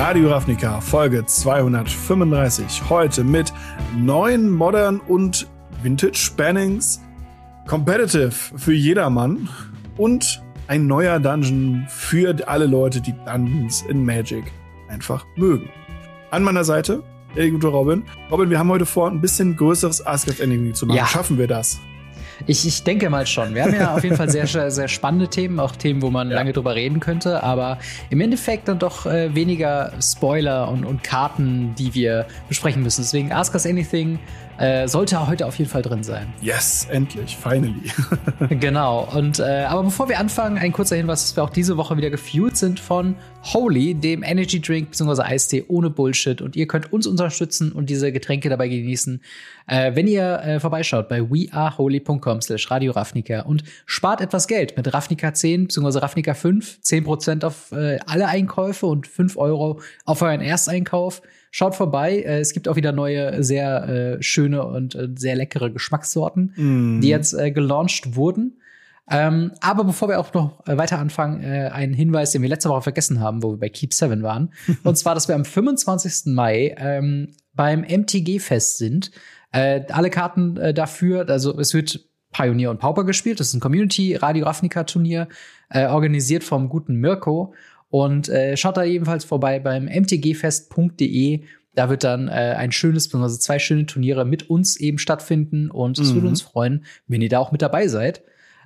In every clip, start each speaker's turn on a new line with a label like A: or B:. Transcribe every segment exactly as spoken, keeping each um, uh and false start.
A: Radio Ravnica, Folge zweihundertfünfunddreißig. Heute mit neuen Modern und Vintage Bannings, Competitive für jedermann und ein neuer Dungeon für alle Leute, die Dungeons in Magic einfach mögen. An meiner Seite der gute Robin. Robin, wir haben heute vor, ein bisschen größeres Ask of Anything zu machen.
B: Ja.
A: Schaffen wir das?
B: Ich, ich denke mal schon. Wir haben ja auf jeden Fall sehr, sehr spannende Themen, auch Themen, wo man ja. lange drüber reden könnte, aber im Endeffekt dann doch äh, weniger Spoiler und, und Karten, die wir besprechen müssen. Deswegen Ask Us Anything äh, sollte heute auf jeden Fall drin sein.
A: Yes, endlich, finally.
B: Genau. Und äh, aber bevor wir anfangen, ein kurzer Hinweis, dass wir auch diese Woche wieder gefuelt sind von Holy, dem Energy Drink bzw. Eistee ohne Bullshit. Und ihr könnt uns unterstützen und diese Getränke dabei genießen, äh, wenn ihr äh, vorbeischaut bei weareholy punkt com slash Radio Ravnica und spart etwas Geld mit Ravnica zehn bzw. Ravnica fünf, zehn Prozent auf äh, alle Einkäufe und fünf Euro auf euren Ersteinkauf. Schaut vorbei, äh, es gibt auch wieder neue, sehr äh, schöne und äh, sehr leckere Geschmackssorten, mm. die jetzt äh, gelauncht wurden. Ähm, aber bevor wir auch noch äh, weiter anfangen, äh, einen Hinweis, den wir letzte Woche vergessen haben, wo wir bei Keep Seven waren. Und zwar, dass wir am fünfundzwanzigsten Mai ähm, beim M T G-Fest sind. Äh, alle Karten äh, dafür, also es wird Pioneer und Pauper gespielt. Das ist ein Community-Radio Ravnica-Turnier, äh, organisiert vom guten Mirko. Und äh, schaut da ebenfalls vorbei beim m t g fest punkt d e. Da wird dann äh, ein schönes, beziehungsweise zwei schöne Turniere mit uns eben stattfinden. Und es mhm. würde uns freuen, wenn ihr da auch mit dabei seid.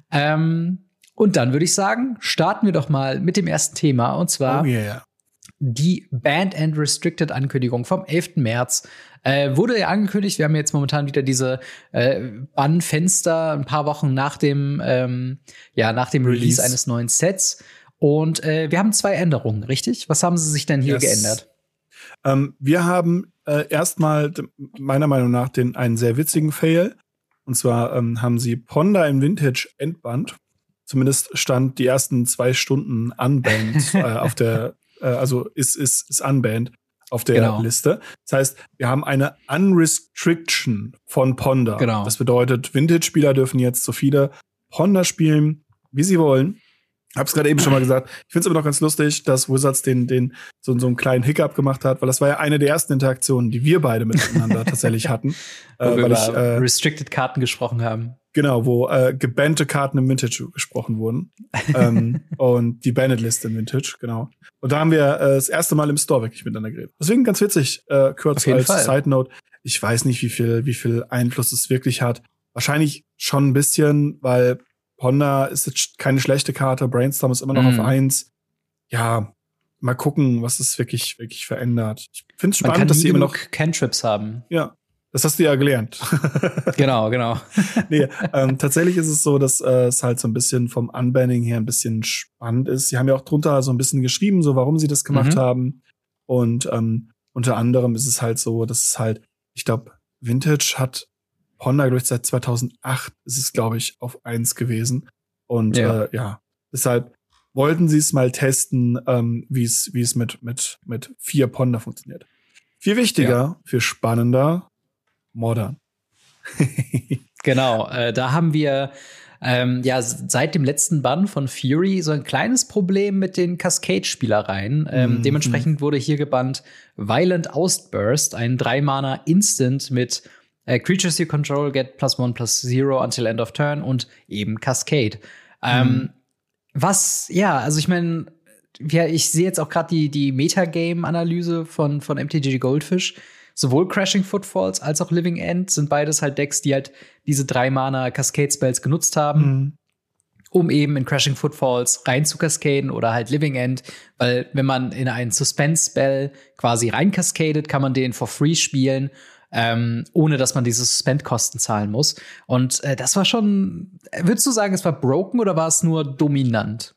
B: Ähm, und dann würde ich sagen, starten wir doch mal mit dem ersten Thema. Und zwar
A: oh yeah.
B: die Banned and Restricted Ankündigung vom elften März. Äh, wurde ja angekündigt, wir haben jetzt momentan wieder diese äh, Bannfenster ein paar Wochen nach dem, ähm, ja, nach dem Release. Release eines neuen Sets. Und äh, wir haben zwei Änderungen, richtig? Was haben sie sich denn hier yes. geändert?
A: Ähm, wir haben äh, erstmal meiner Meinung nach den einen sehr witzigen Fail. Und zwar ähm, haben sie Ponder im Vintage entbannt. Zumindest stand die ersten zwei Stunden unbanned äh, auf der, äh, also ist, ist, ist unbanned auf der genau. Liste. Das heißt, wir haben eine Unrestriction von Ponder.
B: Genau.
A: Das bedeutet, Vintage-Spieler dürfen jetzt so viele Ponder spielen, wie sie wollen. Hab's gerade eben schon mal gesagt. Ich finde es aber noch ganz lustig, dass Wizards den, den so, so einen kleinen Hiccup gemacht hat, weil das war ja eine der ersten Interaktionen, die wir beide miteinander tatsächlich hatten.
B: Wo äh, wir weil über ich, äh, Restricted-Karten gesprochen haben.
A: Genau, wo äh, gebannte Karten im Vintage gesprochen wurden. ähm, und die Banned-Liste im Vintage, genau. Und da haben wir äh, das erste Mal im Store wirklich miteinander geredet. Deswegen ganz witzig, äh, kurz als Fall. Side Note. Ich weiß nicht, wie viel, wie viel Einfluss es wirklich hat. Wahrscheinlich schon ein bisschen, weil Ponder ist jetzt keine schlechte Karte, Brainstorm ist immer noch mm. auf eins. Ja, mal gucken, was es wirklich, wirklich verändert. Ich finde es spannend, dass sie immer noch
B: Cantrips haben.
A: Ja, das hast du ja gelernt.
B: Genau, genau.
A: Nee, ähm, tatsächlich ist es so, dass äh, es halt so ein bisschen vom Unbanning her ein bisschen spannend ist. Sie haben ja auch drunter so ein bisschen geschrieben, so warum sie das gemacht mhm. haben. Und ähm, unter anderem ist es halt so, dass es halt, ich glaube, Vintage hat Ponder, glaube ich, seit zweitausendacht ist es, glaube ich, auf eins gewesen. Und ja, äh, ja deshalb wollten sie es mal testen, ähm, wie es wie es mit mit mit vier Ponder funktioniert. Viel wichtiger, ja. viel spannender, Modern.
B: Genau, äh, da haben wir ähm, ja seit dem letzten Bann von Fury so ein kleines Problem mit den Cascade-Spielereien. Ähm, mhm. Dementsprechend wurde hier gebannt Violent Outburst, ein drei-Mana-Instant mit Uh, Creatures you control get plus one plus zero until end of turn und eben Cascade. Ähm, mhm. Was, ja, also ich meine, ja, ich sehe jetzt auch gerade die, die Metagame-Analyse von, von M T G Goldfish. Sowohl Crashing Footfalls als auch Living End sind beides halt Decks, die halt diese drei Mana Cascade-Spells genutzt haben, mhm. um eben in Crashing Footfalls rein zu cascaden oder halt Living End. Weil wenn man in einen Suspense-Spell quasi rein cascadet, kann man den for free spielen. Ähm, ohne dass man diese Suspend-Kosten zahlen muss. Und äh, das war schon, würdest du sagen, es war broken oder war es nur dominant?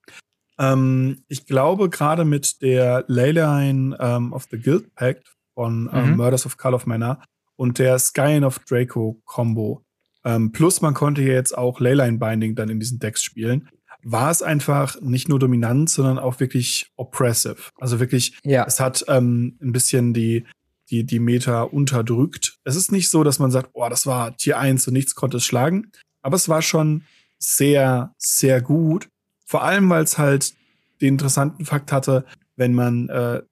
A: Ähm, ich glaube, gerade mit der Leyline ähm, of the Guild Pact von ähm, mhm. Murders of Call of Mana und der Scion of Draco Combo, ähm, plus man konnte ja jetzt auch Leyline Binding dann in diesen Decks spielen, war es einfach nicht nur dominant, sondern auch wirklich oppressive. Also wirklich, ja. es hat ähm, ein bisschen die die die Meta unterdrückt. Es ist nicht so, dass man sagt, oh, das war Tier eins und nichts konnte es schlagen. Aber es war schon sehr, sehr gut. Vor allem, weil es halt den interessanten Fakt hatte, wenn man äh,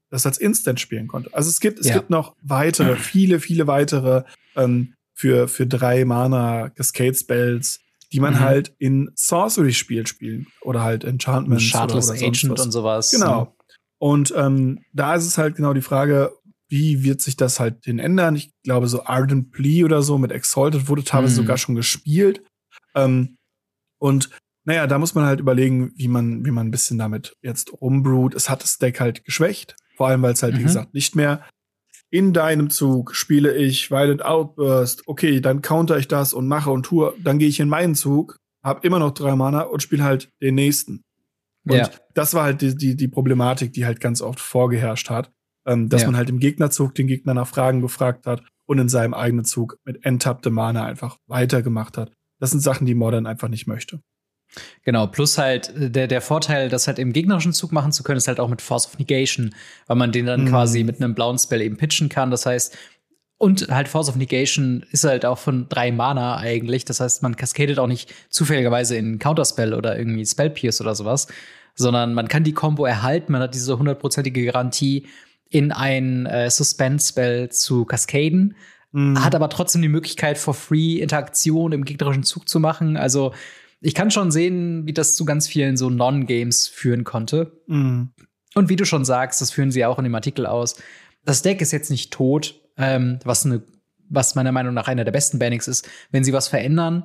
A: das als Instant spielen konnte. Also es gibt, es
B: Ja.
A: gibt noch weitere, viele, viele weitere ähm, für, für drei Mana Cascade Spells, die man
B: Mhm.
A: halt in Sorcery-Spielen spielen oder halt Enchantments
B: Shardless
A: oder, oder sonst
B: Agent
A: was.
B: und sowas.
A: Genau. Und ähm, da ist es halt genau die Frage, wie wird sich das halt hin ändern? Ich glaube, so Ardent Plea oder so mit Exalted wurde teilweise
B: Mhm.
A: sogar schon gespielt. Ähm, und naja, da muss man halt überlegen, wie man, wie man ein bisschen damit jetzt rumbrut. Es hat das Deck halt geschwächt. Vor allem, weil es halt,
B: Mhm.
A: wie gesagt, nicht mehr in deinem Zug spiele ich Violent Outburst. Okay, dann counter ich das und mache und tue. Dann gehe ich in meinen Zug, hab immer noch drei Mana und spiele halt den nächsten. Und
B: Ja.
A: das war halt die, die, die Problematik, die halt ganz oft vorgeherrscht hat. Ähm, dass
B: Ja.
A: man halt im Gegnerzug den Gegner nach Fragen gefragt hat und in seinem eigenen Zug mit enttappte Mana einfach weitergemacht hat. Das sind Sachen, die Modern einfach nicht möchte.
B: Genau, plus halt äh, der, der Vorteil, das halt im gegnerischen Zug machen zu können, ist halt auch mit Force of Negation, weil man den dann
A: Mhm.
B: quasi mit einem blauen Spell eben pitchen kann. Das heißt, und halt Force of Negation ist halt auch von drei Mana eigentlich. Das heißt, man cascadet auch nicht zufälligerweise in Counterspell oder irgendwie Spell Pierce oder sowas, sondern man kann die Combo erhalten. Man hat diese hundertprozentige Garantie, in ein äh, Suspend-Spell zu cascaden,
A: Mhm.
B: hat aber trotzdem die Möglichkeit, for free Interaktion im gegnerischen Zug zu machen. Also ich kann schon sehen, wie das zu ganz vielen so Non-Games führen konnte.
A: Mhm.
B: Und wie du schon sagst, das führen sie auch in dem Artikel aus. Das Deck ist jetzt nicht tot, ähm, was, eine, was meiner Meinung nach einer der besten Bannings ist. Wenn sie was verändern,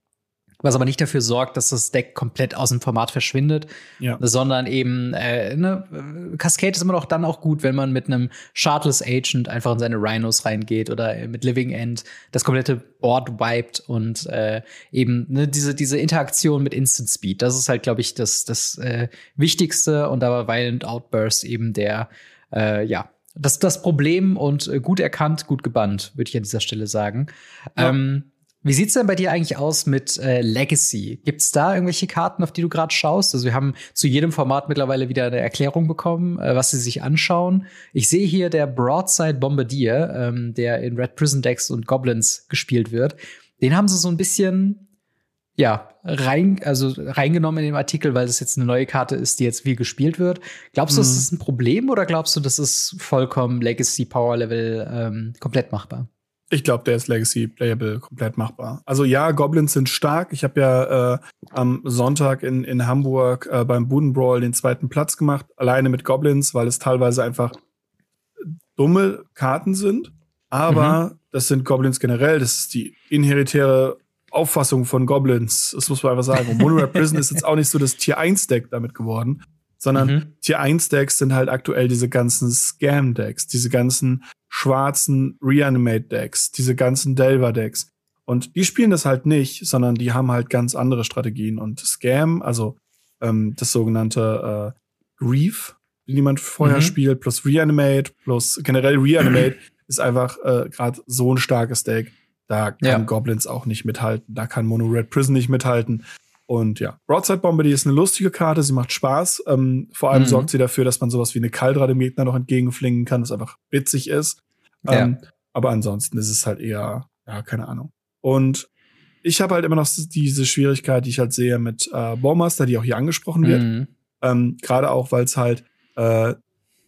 B: was aber nicht dafür sorgt, dass das Deck komplett aus dem Format verschwindet,
A: Ja.
B: sondern eben äh, ne, Cascade ist immer noch dann auch gut, wenn man mit einem Shardless Agent einfach in seine Rhinos reingeht oder mit Living End das komplette Board wiped und äh, eben ne, diese diese Interaktion mit Instant Speed. Das ist halt, glaube ich, das das äh, Wichtigste, und da war Violent Outburst eben der äh, ja das das Problem, und äh, gut erkannt, gut gebannt, würde ich an dieser Stelle sagen.
A: Ja.
B: Ähm, Wie sieht's denn bei dir eigentlich aus mit äh, Legacy? Gibt's da irgendwelche Karten, auf die du gerade schaust? Also wir haben zu jedem Format mittlerweile wieder eine Erklärung bekommen, äh, was sie sich anschauen. Ich sehe hier der Broadside Bombardier, ähm, der in Red Prison Decks und Goblins gespielt wird. Den haben sie so ein bisschen ja rein, also reingenommen in den Artikel, weil das jetzt eine neue Karte ist, die jetzt viel gespielt wird. Glaubst du,
A: Mhm.
B: das ist ein Problem, oder glaubst du, das ist vollkommen Legacy Power Level ähm, komplett machbar?
A: Ich glaube, der ist Legacy Playable komplett machbar. Also ja, Goblins sind stark. Ich habe ja äh, am Sonntag in, in Hamburg äh, beim Budenbrawl den zweiten Platz gemacht, alleine mit Goblins, weil es teilweise einfach dumme Karten sind. Aber mhm. das sind Goblins generell. Das ist die inheritäre Auffassung von Goblins. Das muss man einfach sagen. Und Mono Red Prison ist jetzt auch nicht so das Tier eins Deck damit geworden, sondern mhm. Tier eins Decks sind halt aktuell diese ganzen Scam-Decks, diese ganzen schwarzen Reanimate-Decks, diese ganzen Delver-Decks. Und die spielen das halt nicht, sondern die haben halt ganz andere Strategien. Und Scam, also ähm, das sogenannte äh, Grief, den jemand vorher mhm. spielt, plus Reanimate, plus generell Reanimate, ist einfach äh, gerade so ein starkes Deck. Da kann ja. Goblins auch nicht mithalten. Da kann Mono Red Prison nicht mithalten. Und ja, Broadside Bombardier ist eine lustige Karte, sie macht Spaß. Ähm, vor allem mhm. sorgt sie dafür, dass man sowas wie eine Kaldra dem Gegner noch entgegenflingen kann, was einfach witzig ist. Ja. Ähm, aber ansonsten ist es halt eher, ja, keine Ahnung. Und ich habe halt immer noch diese Schwierigkeit, die ich halt sehe mit äh, Bowmaster, die auch hier angesprochen wird. Mhm. Ähm, Gerade auch, weil es halt äh,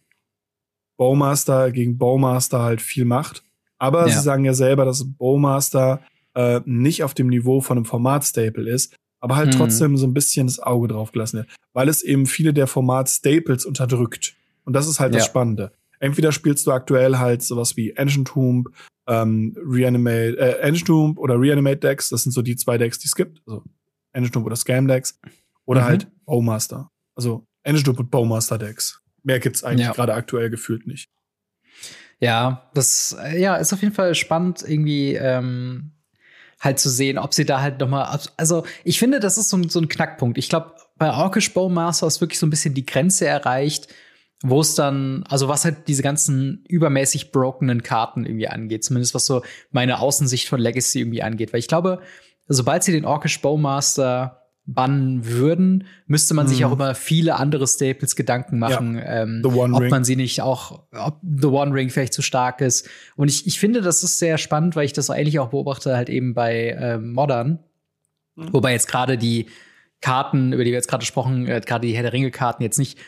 A: Bowmaster gegen Bowmaster halt viel macht. Aber ja. sie sagen ja selber, dass Bowmaster äh, nicht auf dem Niveau von einem Format-Staple ist, aber halt mhm. trotzdem so ein bisschen das Auge drauf gelassen wird, weil es eben viele der Format-Staples unterdrückt. Und das ist halt ja. das Spannende. Entweder spielst du aktuell halt sowas wie Ancient Tomb, ähm, Reanimate, äh, Ancient Tomb oder Reanimate Decks, das sind so die zwei Decks, die es gibt, also Ancient Tomb oder Scam Decks, oder mhm. halt Bowmaster. Also Ancient Tomb und Bowmaster Decks. Mehr gibt's eigentlich ja. gerade aktuell gefühlt nicht.
B: Ja, das ja ist auf jeden Fall spannend, irgendwie ähm, halt zu sehen, ob sie da halt noch mal, also ich finde, das ist so ein, so ein Knackpunkt. Ich glaube, bei Orcish Bowmaster ist wirklich so ein bisschen die Grenze erreicht, wo es dann, also was halt diese ganzen übermäßig brokenen Karten irgendwie angeht, zumindest was so meine Außensicht von Legacy irgendwie angeht. Weil ich glaube, sobald sie den Orcish Bowmaster bannen würden, müsste man mm. sich auch über viele andere Staples Gedanken machen, ja. ähm, ob Ring. man sie nicht auch, ob The One Ring vielleicht zu stark ist. Und ich, ich finde, das ist sehr spannend, weil ich das eigentlich auch beobachte, halt eben bei ähm, Modern. Mm. Wobei jetzt gerade die Karten, über die wir jetzt gerade gesprochen, äh, gerade die Herr der Ringe-Karten jetzt nicht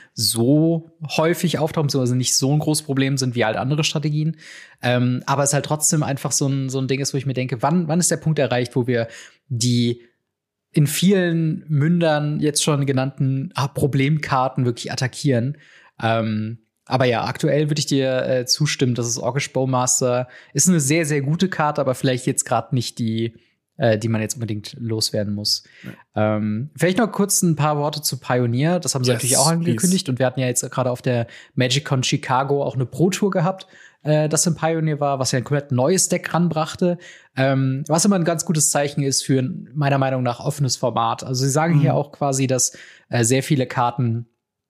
B: so häufig auftauchen, beziehungsweise nicht so ein großes Problem sind wie halt andere Strategien. Ähm, aber es halt trotzdem einfach so ein, so ein Ding ist, wo ich mir denke, wann, wann ist der Punkt erreicht, wo wir die in vielen Mündern jetzt schon genannten ah, Problemkarten wirklich attackieren. Ähm, aber ja, aktuell würde ich dir äh, zustimmen, dass es Orcish Bowmaster ist eine sehr, sehr gute Karte, aber vielleicht jetzt gerade nicht die die man jetzt unbedingt loswerden muss. Ja. Ähm, vielleicht noch kurz ein paar Worte zu Pioneer. Das haben sie yes, natürlich auch angekündigt. Please. Und wir hatten ja jetzt gerade auf der MagicCon Chicago auch eine Pro-Tour gehabt, äh, das in Pioneer war, was ja ein komplett neues Deck ranbrachte. Ähm, was immer ein ganz gutes Zeichen ist für ein, meiner Meinung nach, offenes Format. Also sie sagen mhm. hier auch quasi, dass äh, sehr viele Karten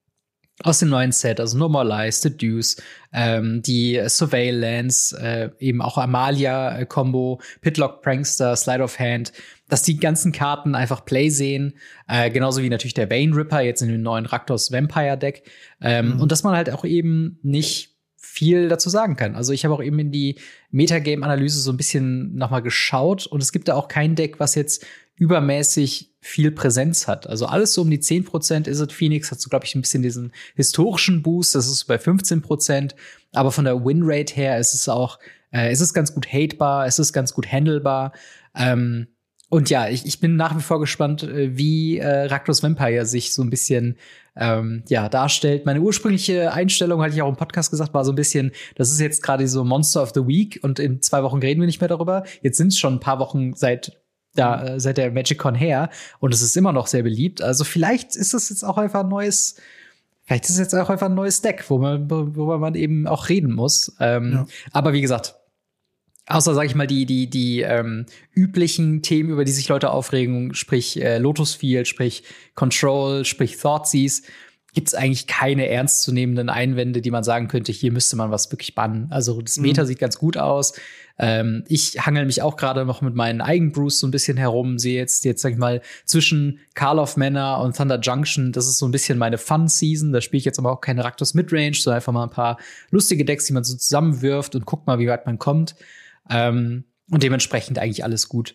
B: aus dem neuen Set, also Normalize, The Deuce, ähm, die Surveillance, äh, eben auch Amalia-Combo, Pitlock Prankster, Slide of Hand, dass die ganzen Karten einfach Play sehen, äh, genauso wie natürlich der Vein Ripper jetzt in dem neuen Rakdos Vampire Deck. Ähm, mhm. Und dass man halt auch eben nicht viel dazu sagen kann. Also ich habe auch eben in die Metagame-Analyse so ein bisschen noch mal geschaut und es gibt da auch kein Deck, was jetzt übermäßig viel Präsenz hat. Also alles so um die zehn Prozent. Izzet Phoenix hat so, glaube ich, ein bisschen diesen historischen Boost. Das ist bei fünfzehn Prozent. Aber von der Winrate her ist es auch, äh, ist es ganz gut hatebar, ist es ganz gut handelbar. Ähm, und ja, ich, ich bin nach wie vor gespannt, wie äh, Rakdos Vampire sich so ein bisschen ähm, ja, darstellt. Meine ursprüngliche Einstellung, hatte ich auch im Podcast gesagt, war so ein bisschen, das ist jetzt gerade so Monster of the Week und in zwei Wochen reden wir nicht mehr darüber. Jetzt sind es schon ein paar Wochen seit da äh, seit der MagicCon her und es ist immer noch sehr beliebt. Also vielleicht ist es jetzt auch einfach ein neues, vielleicht ist es jetzt auch einfach ein neues Deck, wo man, worüber man eben auch reden muss. Ähm, ja. Aber wie gesagt, außer, sag ich mal, die, die, die ähm, üblichen Themen, über die sich Leute aufregen, sprich äh, Lotus Field, sprich Control, sprich Thoughtseize, gibt es eigentlich keine ernstzunehmenden Einwände, die man sagen könnte, hier müsste man was wirklich bannen. Also das Meta mhm. sieht ganz gut aus. Ähm, ich hangel mich auch gerade noch mit meinen Eigenbrews so ein bisschen herum, sehe jetzt, jetzt sag ich mal, zwischen Call of Mana und Thunder Junction, das ist so ein bisschen meine Fun-Season. Da spiele ich jetzt aber auch keine Rakdos Midrange, sondern einfach mal ein paar lustige Decks, die man so zusammenwirft und guckt mal, wie weit man kommt. Ähm, und dementsprechend eigentlich alles gut.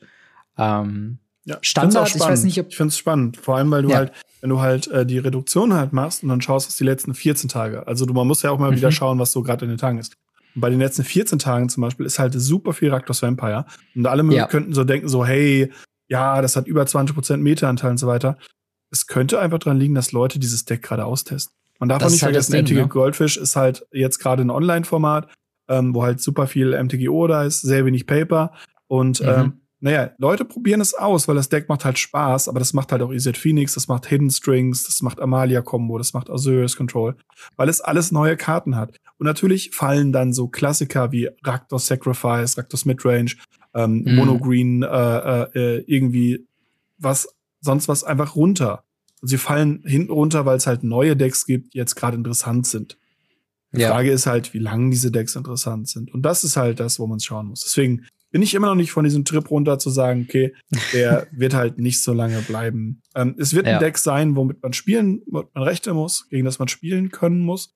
B: Ähm,
A: ja, Standard, ich, ich weiß nicht, ob ich finde es spannend, vor allem weil du ja. halt, wenn du halt äh, die Reduktion halt machst und dann schaust, was die letzten vierzehn Tage. Also du, man muss ja auch mal mhm. wieder schauen, was so gerade in den Tagen ist. Und bei den letzten vierzehn Tagen zum Beispiel ist halt super viel Rakdos Vampire. Und alle ja. könnten so denken, so, hey, ja, das hat über zwanzig Prozent Meta-Anteil und so weiter. Es könnte einfach dran liegen, dass Leute dieses Deck gerade austesten. Man darf auch nicht vergessen, halt M T G ne? Goldfish ist halt jetzt gerade ein Online-Format, ähm, wo halt super viel M T G O da ist, sehr wenig Paper. Und mhm. ähm, naja, Leute probieren es aus, weil das Deck macht halt Spaß, aber das macht halt auch Izzet Phoenix, das macht Hidden Strings, das macht Amalia Combo, das macht Azorius Control, weil es alles neue Karten hat. Und natürlich fallen dann so Klassiker wie Rakdos Sacrifice, Rakdos Midrange, ähm, mhm. Mono Green, äh, äh, irgendwie was, sonst was einfach runter. Und sie fallen hinten runter, weil es halt neue Decks gibt, die jetzt gerade interessant sind. Die ja. Frage ist halt, wie lange diese Decks interessant sind. Und das ist halt das, wo man schauen muss. Deswegen bin ich immer noch nicht von diesem Trip runter zu sagen, okay, der wird halt nicht so lange bleiben. Ähm, es wird ja. ein Deck sein, womit man spielen, womit man rechnen muss, gegen das man spielen können muss.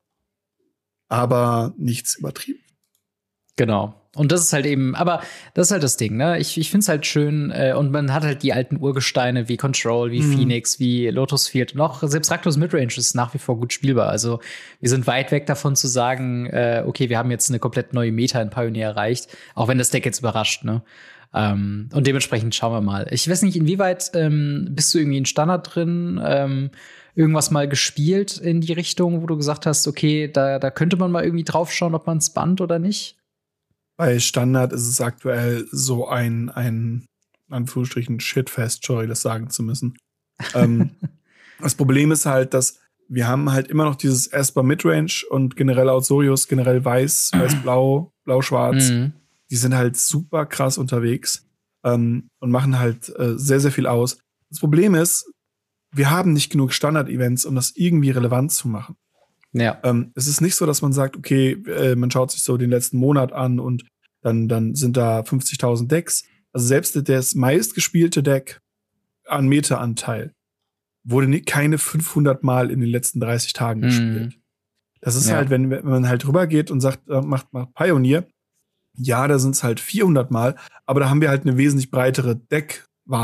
A: Aber nichts übertrieben.
B: Genau. Und das ist halt eben, aber das ist halt das Ding, ne? Ich, ich finde es halt schön, äh, und man hat halt die alten Urgesteine wie Control, wie mhm. Phoenix, wie Lotus Field. Und auch selbst Rakdos Midrange ist nach wie vor gut spielbar. Also wir sind weit weg davon zu sagen, äh, okay, wir haben jetzt eine komplett neue Meta in Pioneer erreicht, auch wenn das Deck jetzt überrascht, ne? Ähm, und dementsprechend schauen wir mal. Ich weiß nicht, inwieweit ähm, bist du irgendwie in Standard drin, ähm, irgendwas mal gespielt in die Richtung, wo du gesagt hast, okay, da, da könnte man mal irgendwie drauf schauen, ob man es bannt oder nicht?
A: Bei Standard ist es aktuell so ein, ein Anführungsstrichen Shitfest, sorry, das sagen zu müssen. ähm, das Problem ist halt, dass wir haben halt immer noch dieses Esper Midrange und generell Azorius, generell weiß, weiß-blau, blau-schwarz. Mhm. Die sind halt super krass unterwegs ähm, und machen halt äh, sehr, sehr viel aus. Das Problem ist, wir haben nicht genug Standard-Events, um das irgendwie relevant zu machen.
B: Ja.
A: Ähm, es ist nicht so, dass man sagt, okay, äh, man schaut sich so den letzten Monat an und dann, dann sind da fünfzigtausend Decks. Also selbst das meistgespielte Deck an Meta-Anteil wurde nicht, keine fünfhundert Mal in den letzten dreißig Tagen mm. gespielt. Das ist ja. halt, wenn, wenn man halt rübergeht und sagt, äh, macht, macht Pioneer, ja, da sind es halt vierhundert Mal, aber da haben wir halt eine wesentlich breitere Deckwahl.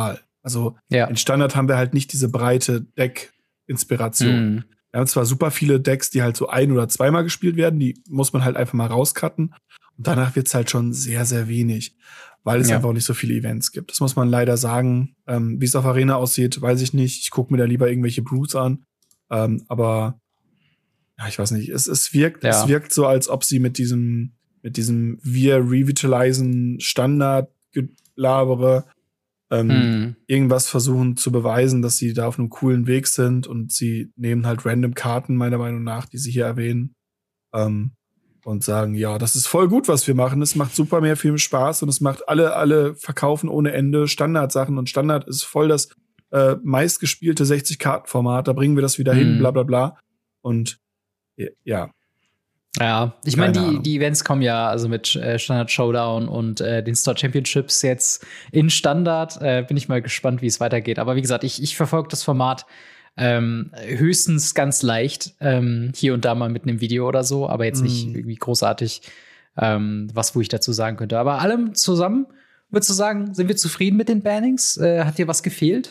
A: Also
B: ja.
A: in Standard haben wir halt nicht diese breite Deck-Inspiration.
B: Mhm.
A: Wir haben zwar super viele Decks, die halt so ein- oder zweimal gespielt werden, die muss man halt einfach mal rauscutten. Und danach wird's halt schon sehr, sehr wenig, weil es
B: ja.
A: einfach auch nicht so viele Events gibt. Das muss man leider sagen. Ähm, wie es auf Arena aussieht, weiß ich nicht. Ich gucke mir da lieber irgendwelche Brutes an. Ähm, aber ja, ich weiß nicht. Es, es wirkt,
B: ja.
A: es wirkt so, als ob sie mit diesem, mit diesem wir revitalisen Standard-Gelabere ähm,
B: mhm.
A: irgendwas versuchen zu beweisen, dass sie da auf einem coolen Weg sind, und sie nehmen halt random Karten, meiner Meinung nach, die sie hier erwähnen, ähm, und sagen, ja, das ist voll gut, was wir machen. Es macht super mehr viel Spaß und es macht alle, alle verkaufen ohne Ende Standardsachen, und Standard ist voll das äh, meistgespielte sechzig-Karten-Format, da bringen wir das wieder
B: mhm.
A: hin, bla bla bla. Und ja.
B: Ja, ich meine, die, die Events kommen ja also mit äh, Standard Showdown und äh, den Star Championships jetzt in Standard. Äh, bin ich mal gespannt, wie es weitergeht. Aber wie gesagt, ich, ich verfolge das Format ähm, höchstens ganz leicht, ähm, hier und da mal mit einem Video oder so, aber jetzt nicht mm. irgendwie großartig ähm, was, wo ich dazu sagen könnte. Aber allem zusammen, würdest du sagen, sind wir zufrieden mit den Bannings? Äh, hat dir was gefehlt?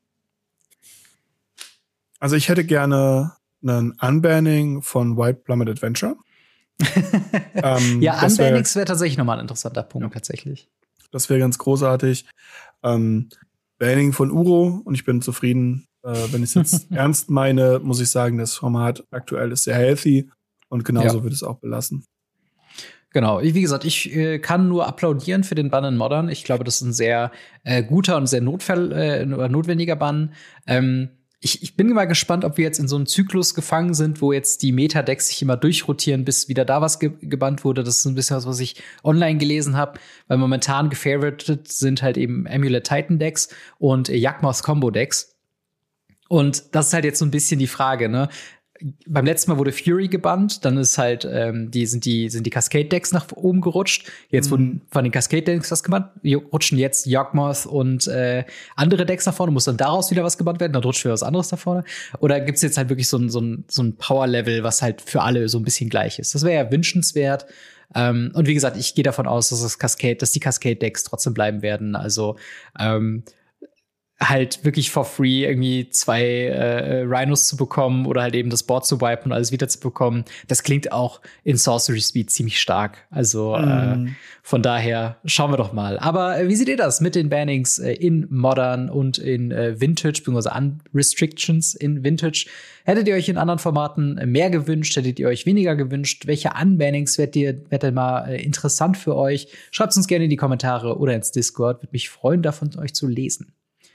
A: Also ich hätte gerne einen Unbanning von White Plummet Adventure.
B: ähm, ja, Unbannings wäre wär tatsächlich nochmal ein interessanter Punkt, ja. tatsächlich.
A: Das wäre ganz großartig. Ähm, Banning von Uro, und ich bin zufrieden. Äh, wenn ich es jetzt ernst meine, muss ich sagen, das Format aktuell ist sehr healthy, und genauso ja. wird es auch belassen.
B: Genau, wie gesagt, ich äh, kann nur applaudieren für den Bann in Modern. Ich glaube, das ist ein sehr äh, guter und sehr notfall, äh, notwendiger Bann. Ähm, Ich, ich bin mal gespannt, ob wir jetzt in so einem Zyklus gefangen sind, wo jetzt die Meta-Decks sich immer durchrotieren, bis wieder da was ge- gebannt wurde. Das ist ein bisschen was, was ich online gelesen habe, weil momentan gefavoritet sind halt eben Amulet Titan Decks und äh, Yawgmoth Combo Decks. Und das ist halt jetzt so ein bisschen die Frage, ne? Beim letzten Mal wurde Fury gebannt, dann ist halt ähm, die sind die sind die Cascade-Decks nach oben gerutscht. Jetzt mhm. wurden von den Cascade-Decks das gebannt, rutschen jetzt Yawgmoth und äh, andere Decks nach vorne. Muss dann daraus wieder was gebannt werden? Dann rutscht wieder was anderes nach vorne. Oder gibt's jetzt halt wirklich so ein so ein so ein Power-Level, was halt für alle so ein bisschen gleich ist? Das wäre ja wünschenswert. Ähm, und wie gesagt, ich gehe davon aus, dass das Cascade, dass die Cascade-Decks trotzdem bleiben werden. Also ähm, halt wirklich for free irgendwie zwei äh, Rhinos zu bekommen oder halt eben das Board zu wipen und alles wieder zu bekommen. Das klingt auch in Sorcery Speed ziemlich stark. Also mm. äh, von daher schauen wir doch mal. Aber äh, wie seht ihr das mit den Bannings äh, in Modern und in äh, Vintage, beziehungsweise Unrestrictions in Vintage? Hättet ihr euch in anderen Formaten mehr gewünscht? Hättet ihr euch weniger gewünscht? Welche Unbannings werdet ihr, werdet ihr mal äh, interessant für euch? Schreibt uns gerne in die Kommentare oder ins Discord. Würde mich freuen, davon euch zu lesen.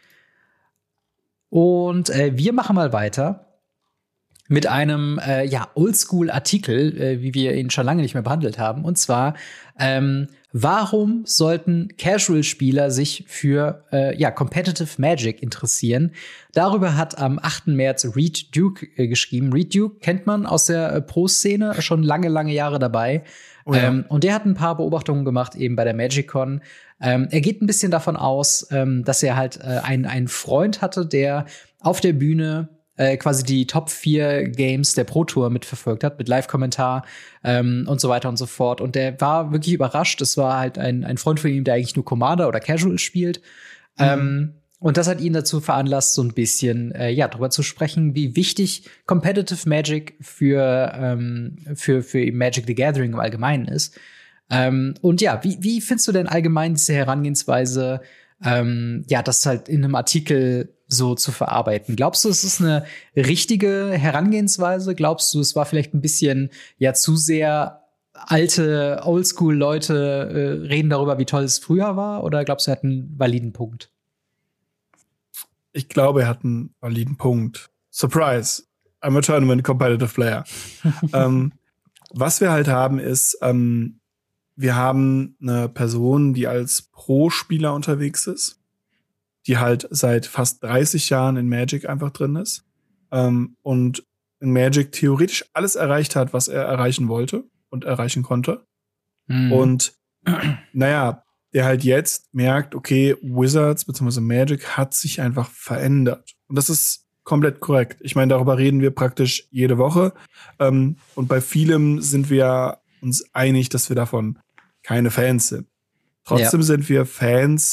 B: Und äh, wir machen mal weiter mit einem äh, ja, Oldschool-Artikel, äh, wie wir ihn schon lange nicht mehr behandelt haben. Und zwar, ähm, warum sollten Casual-Spieler sich für äh, ja, Competitive Magic interessieren? Darüber hat am achten März Reed Duke äh, geschrieben. Reed Duke kennt man aus der äh, Pro-Szene, schon lange, lange Jahre dabei. Oh ja. ähm, und der hat ein paar Beobachtungen gemacht, eben bei der MagicCon. Ähm, er geht ein bisschen davon aus, ähm, dass er halt äh, einen, einen Freund hatte, der auf der Bühne äh, quasi die Top vier Games der Pro Tour mitverfolgt hat, mit Live-Kommentar ähm, und so weiter und so fort. Und der war wirklich überrascht. Es war halt ein, ein Freund von ihm, der eigentlich nur Commander oder Casual spielt. Mhm. Ähm, und das hat ihn dazu veranlasst, so ein bisschen äh, ja darüber zu sprechen, wie wichtig Competitive Magic für ähm, für für Magic the Gathering im Allgemeinen ist. Ähm, und ja, wie wie findest du denn allgemein diese Herangehensweise, ähm, ja, das halt in einem Artikel so zu verarbeiten? Glaubst du, es ist eine richtige Herangehensweise? Glaubst du, es war vielleicht ein bisschen ja zu sehr alte Oldschool-Leute äh, reden darüber, wie toll es früher war? Oder glaubst du, er hat einen validen Punkt?
A: Ich glaube, er hat einen validen Punkt. Surprise! I'm a Tournament Competitive Player. ähm, was wir halt haben, ist, ähm, wir haben eine Person, die als Pro-Spieler unterwegs ist, die halt seit fast dreißig Jahren in Magic einfach drin ist, ähm, und in Magic theoretisch alles erreicht hat, was er erreichen wollte und erreichen konnte. Mhm. Und naja, der halt jetzt merkt, okay, Wizards bzw. Magic hat sich einfach verändert. Und das ist komplett korrekt. Ich meine, darüber reden wir praktisch jede Woche. Ähm, und bei vielem sind wir uns einig, dass wir davon keine Fans sind. Trotzdem ja. sind wir Fans des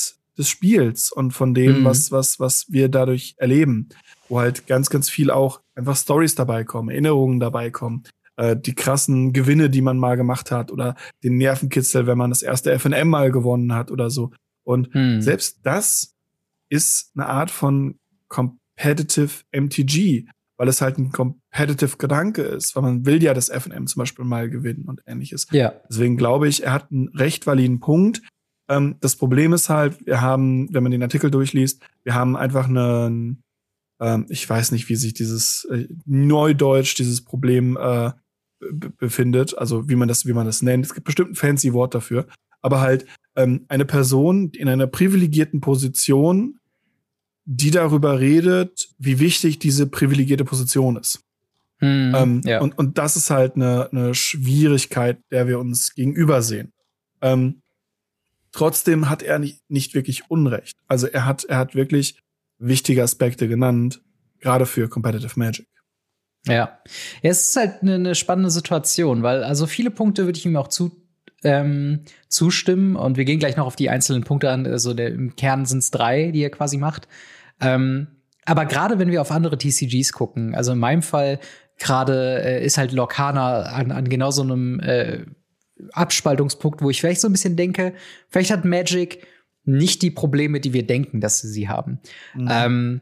A: des Spiels und von dem,
B: Mhm.
A: was, was, was wir dadurch erleben. Wo halt ganz, ganz viel auch einfach Stories dabei kommen, Erinnerungen dabei kommen, äh, die krassen Gewinne, die man mal gemacht hat oder den Nervenkitzel, wenn man das erste F N M mal gewonnen hat oder so. Und
B: Mhm.
A: selbst das ist eine Art von Competitive M T G, weil es halt ein Competitive Gedanke ist, weil man will ja das F N M zum Beispiel mal gewinnen und ähnliches.
B: Ja.
A: Deswegen glaube ich, er hat einen recht validen Punkt. Ähm, das Problem ist halt, wir haben, wenn man den Artikel durchliest, wir haben einfach einen, ähm, ich weiß nicht, wie sich dieses äh, Neudeutsch, dieses Problem äh, b- befindet, also wie man das, wie man das nennt. Es gibt bestimmt ein fancy Wort dafür, aber halt ähm, eine Person in einer privilegierten Position, die darüber redet, wie wichtig diese privilegierte Position ist.
B: Mhm.
A: Ähm,
B: Ja.
A: und, und das ist halt eine, eine Schwierigkeit, der wir uns gegenüber sehen. Ähm, trotzdem hat er nicht, nicht wirklich Unrecht. Also er hat, er hat wirklich wichtige Aspekte genannt, gerade für Competitive Magic.
B: Ja. Ja, es ist halt eine ne spannende Situation, weil also viele Punkte würde ich ihm auch zu, ähm, zustimmen und wir gehen gleich noch auf die einzelnen Punkte an. Also der, im Kern sind es drei, die er quasi macht. Ähm, aber gerade wenn wir auf andere T C Gs gucken, also in meinem Fall gerade äh, ist halt Lorcana an, an genau so einem äh, Abspaltungspunkt, wo ich vielleicht so ein bisschen denke, vielleicht hat Magic nicht die Probleme, die wir denken, dass sie sie haben.
A: Mhm.
B: Ähm,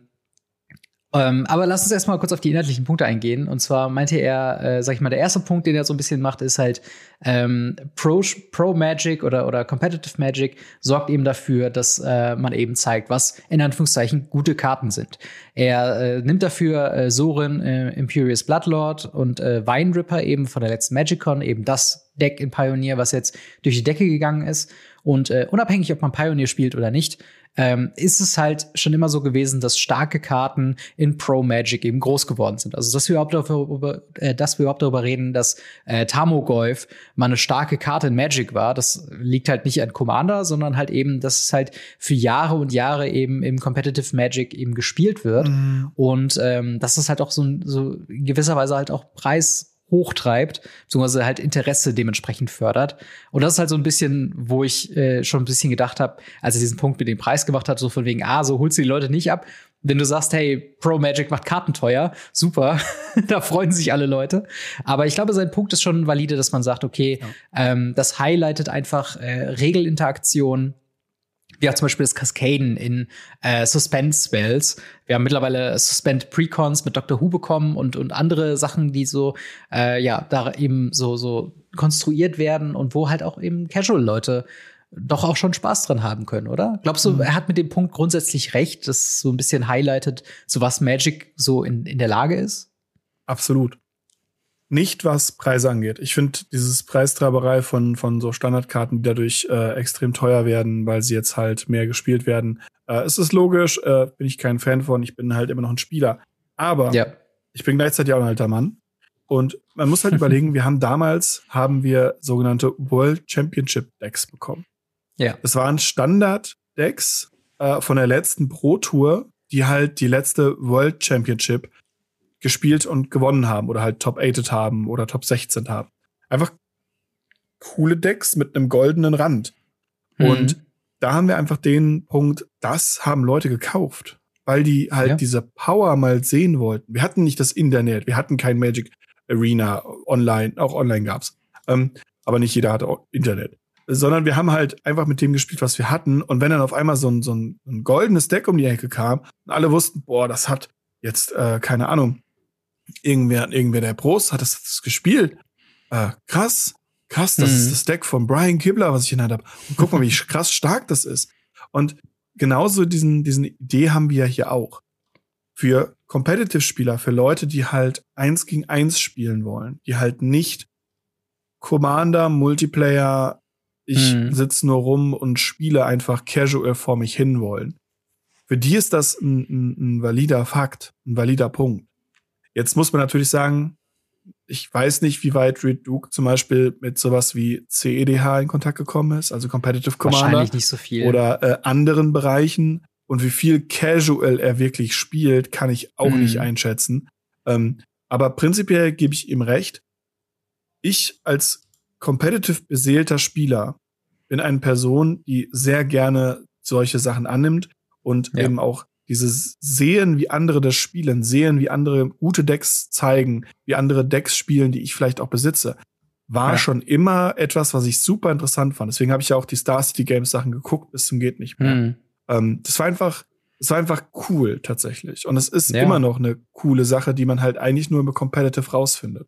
B: ähm, aber lass uns erstmal kurz auf die inhaltlichen Punkte eingehen. Und zwar meinte er, äh, sag ich mal, der erste Punkt, den er so ein bisschen macht, ist halt ähm, Pro, Pro Magic oder, oder Competitive Magic sorgt eben dafür, dass äh, man eben zeigt, was in Anführungszeichen gute Karten sind. Er äh, nimmt dafür äh, Sorin, äh, Imperious Bloodlord und äh, Vineripper eben von der letzten MagicCon, eben das Deck in Pioneer, was jetzt durch die Decke gegangen ist. Und äh, unabhängig, ob man Pioneer spielt oder nicht, ähm, ist es halt schon immer so gewesen, dass starke Karten in Pro Magic eben groß geworden sind. Also, dass wir überhaupt darüber, äh, dass wir überhaupt darüber reden, dass äh, Tarmogoyf mal eine starke Karte in Magic war, das liegt halt nicht an Commander, sondern halt eben, dass es halt für Jahre und Jahre eben im Competitive Magic eben gespielt wird.
A: Mhm.
B: Und ähm, dass es halt auch so, so in gewisser Weise halt auch Preis hochtreibt, beziehungsweise halt Interesse dementsprechend fördert. Und das ist halt so ein bisschen, wo ich äh, schon ein bisschen gedacht habe, als er diesen Punkt mit dem Preis gemacht hat, so von wegen, ah, so holst du die Leute nicht ab. Wenn du sagst, hey, Pro Magic macht Karten teuer, super, da freuen sich alle Leute. Aber ich glaube, sein Punkt ist schon valide, dass man sagt, okay, ja. ähm, das highlightet einfach äh, Regelinteraktion. Wir haben zum Beispiel das Cascaden in äh, Suspend-Spells. Wir haben mittlerweile Suspend-Precons mit Doctor Who bekommen und, und andere Sachen, die so, äh, ja, da eben so, so konstruiert werden und wo halt auch eben Casual-Leute doch auch schon Spaß dran haben können, oder? Glaubst du, mhm. er hat mit dem Punkt grundsätzlich recht, dass so ein bisschen highlightet, zu was Magic so in, in der Lage ist?
A: Absolut. Nicht, was Preise angeht. Ich finde dieses Preistreiberei von, von so Standardkarten, die dadurch äh, extrem teuer werden, weil sie jetzt halt mehr gespielt werden. Äh, es ist logisch, äh, bin ich kein Fan von. Ich bin halt immer noch ein Spieler. Aber ja. ich bin gleichzeitig auch ein alter Mann. Und man muss halt überlegen, wir haben damals, haben wir sogenannte World Championship Decks bekommen.
B: Ja.
A: Das waren Standard-Decks äh, von der letzten Pro-Tour, die halt die letzte World Championship gespielt und gewonnen haben oder halt Top achtet haben oder Top sechzehn haben. Einfach coole Decks mit einem goldenen Rand. Mhm. Und da haben wir einfach den Punkt, das haben Leute gekauft, weil die halt ja. diese Power mal sehen wollten. Wir hatten nicht das Internet, wir hatten kein Magic Arena online, auch online gab's. Ähm, aber nicht jeder hatte auch Internet. Sondern wir haben halt einfach mit dem gespielt, was wir hatten. Und wenn dann auf einmal so ein, so ein, ein goldenes Deck um die Ecke kam und alle wussten, boah, das hat jetzt, äh, keine Ahnung, Irgendwer, irgendwer der Pros hat das, das gespielt. Äh, krass, krass, das mhm. ist das Deck von Brian Kibler, was ich genannt habe. Und guck mal, wie krass stark das ist. Und genauso diesen, diesen Idee haben wir ja hier auch. Für Competitive-Spieler, für Leute, die halt eins gegen eins spielen wollen, die halt nicht Commander, Multiplayer, ich mhm. sitze nur rum und spiele einfach casual vor mich hin wollen. Für die ist das ein, ein, ein valider Fakt, ein valider Punkt. Jetzt muss man natürlich sagen, ich weiß nicht, wie weit Reed Duke zum Beispiel mit sowas wie C E D H in Kontakt gekommen ist, also Competitive Commander.
B: Wahrscheinlich nicht so viel.
A: Oder äh, anderen Bereichen. Und wie viel Casual er wirklich spielt, kann ich auch mhm. nicht einschätzen. Ähm, aber prinzipiell gebe ich ihm recht. Ich als competitive beseelter Spieler bin eine Person, die sehr gerne solche Sachen annimmt und
B: Ja.
A: eben auch dieses Sehen, wie andere das spielen, sehen, wie andere gute Decks zeigen, wie andere Decks spielen, die ich vielleicht auch besitze, war
B: Ja.
A: schon immer etwas, was ich super interessant fand. Deswegen habe ich ja auch die Star City Games Sachen geguckt, bis zum geht nicht mehr.
B: Mhm.
A: Ähm, das war einfach, das war einfach cool tatsächlich. Und es ist
B: Ja.
A: immer noch eine coole Sache, die man halt eigentlich nur im Competitive rausfindet.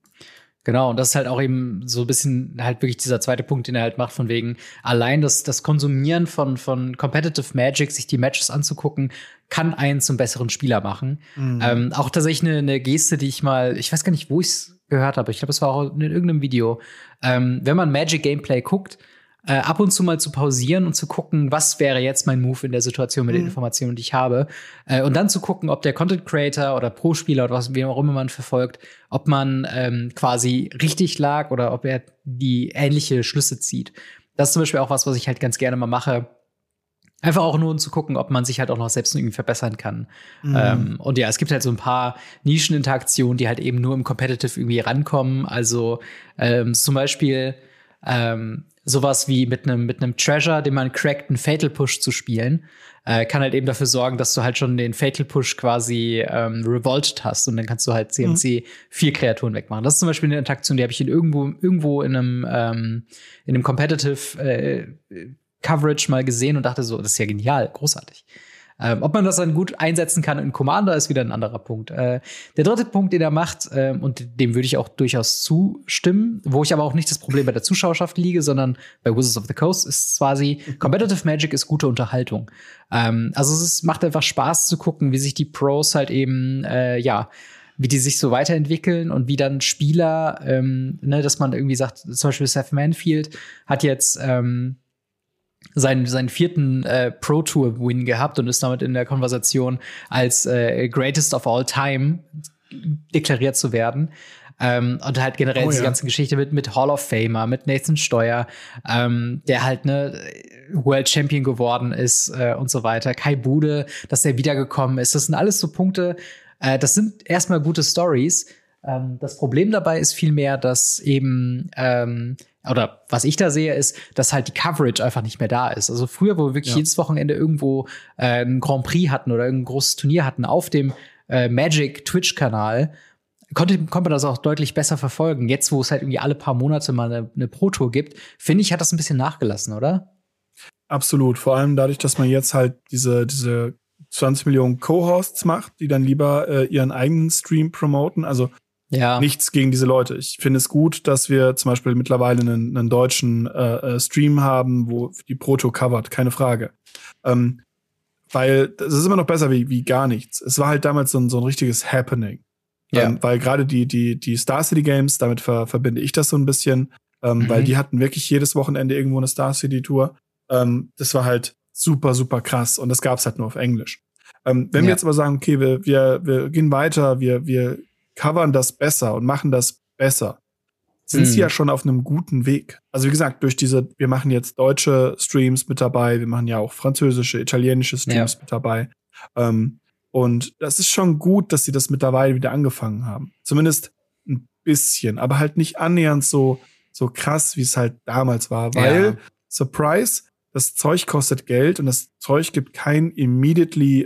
B: Genau, und das ist halt auch eben so ein bisschen halt wirklich dieser zweite Punkt, den er halt macht, von wegen allein das, das Konsumieren von, von Competitive Magic, sich die Matches anzugucken, kann einen zum besseren Spieler machen.
A: Mhm.
B: Ähm, auch tatsächlich eine, eine Geste, die ich mal, ich weiß gar nicht, wo ich es gehört habe, ich glaube, es war auch in irgendeinem Video. Ähm, wenn man Magic Gameplay guckt, äh, ab und zu mal zu pausieren und zu gucken, was wäre jetzt mein Move in der Situation mit
A: Mhm.
B: den Informationen, die ich habe. Äh, und dann zu gucken, ob der Content Creator oder Pro-Spieler oder was, wie auch immer man verfolgt, ob man ähm, quasi richtig lag oder ob er die ähnliche Schlüsse zieht. Das ist zum Beispiel auch was, was ich halt ganz gerne mal mache. Einfach auch nur, um zu gucken, ob man sich halt auch noch selbst irgendwie verbessern kann.
A: Mhm.
B: Ähm, und ja, es gibt halt so ein paar Nischeninteraktionen, die halt eben nur im Competitive irgendwie rankommen. Also ähm, zum Beispiel ähm, sowas wie mit einem mit einem Treasure, den man crackt, einen Fatal Push zu spielen, äh, kann halt eben dafür sorgen, dass du halt schon den Fatal Push quasi ähm, revolted hast und dann kannst du halt C M C mhm. vier Kreaturen wegmachen. Das ist zum Beispiel eine Interaktion, die habe ich in irgendwo irgendwo in einem ähm, in einem Competitive äh, Coverage mal gesehen und dachte so, das ist ja genial, großartig. Ähm, ob man das dann gut einsetzen kann in Commander, ist wieder ein anderer Punkt. Äh, der dritte Punkt, den er macht, äh, und dem würde ich auch durchaus zustimmen, wo ich aber auch nicht das Problem bei der Zuschauerschaft liege, sondern bei Wizards of the Coast, ist quasi, Competitive Magic ist gute Unterhaltung. Ähm, also es ist, macht einfach Spaß zu gucken, wie sich die Pros halt eben, äh, ja, wie die sich so weiterentwickeln und wie dann Spieler, ähm, ne, dass man irgendwie sagt, zum Beispiel Seth Manfield hat jetzt ähm, seinen, seinen vierten äh, Pro-Tour-Win gehabt und ist damit in der Konversation als äh, Greatest of All Time deklariert zu werden. Ähm, und halt generell
A: oh,
B: diese
A: ja.
B: ganze Geschichte mit, mit Hall of Famer, mit Nathan Steuer, ähm, der halt ne World Champion geworden ist äh, und so weiter. Kai Bude, dass der wiedergekommen ist. Das sind alles so Punkte, äh, das sind erstmal gute Stories. Ähm, das Problem dabei ist vielmehr, dass eben ähm, oder was ich da sehe, ist, dass halt die Coverage einfach nicht mehr da ist. Also früher, wo wir wirklich
A: Ja.
B: jedes Wochenende irgendwo äh, ein Grand Prix hatten oder ein großes Turnier hatten auf dem äh, Magic Twitch-Kanal, konnte, konnte man das auch deutlich besser verfolgen. Jetzt, wo es halt irgendwie alle paar Monate mal eine, eine Pro-Tour gibt, finde ich, hat das ein bisschen nachgelassen, oder?
A: Absolut. Vor allem dadurch, dass man jetzt halt diese, diese zwanzig Millionen Co-Hosts macht, die dann lieber äh, ihren eigenen Stream promoten. Also
B: ja.
A: Nichts gegen diese Leute. Ich finde es gut, dass wir zum Beispiel mittlerweile einen, einen deutschen äh, Stream haben, wo die Proto covert, keine Frage. Ähm, weil das ist immer noch besser wie, wie gar nichts. Es war halt damals so ein, so ein richtiges Happening.
B: Ja.
A: Ähm, weil gerade die, die, die Star City Games, damit ver, verbinde ich das so ein bisschen, ähm, mhm. weil die hatten wirklich jedes Wochenende irgendwo eine Star City Tour. Ähm, das war halt super, super krass und das gab's halt nur auf Englisch. Ähm, wenn
B: ja.
A: wir jetzt aber sagen, okay, wir, wir, wir gehen weiter, wir, wir covern das besser und machen das besser, sind mm. sie ja schon auf einem guten Weg. Also wie gesagt, durch diese, wir machen jetzt deutsche Streams mit dabei, wir machen ja auch französische, italienische Streams ja. mit dabei. Ähm, und das ist schon gut, dass sie das mittlerweile wieder angefangen haben. Zumindest ein bisschen, aber halt nicht annähernd so, so krass, wie es halt damals war. Weil, ja. Surprise, das Zeug kostet Geld und das Zeug gibt kein immediately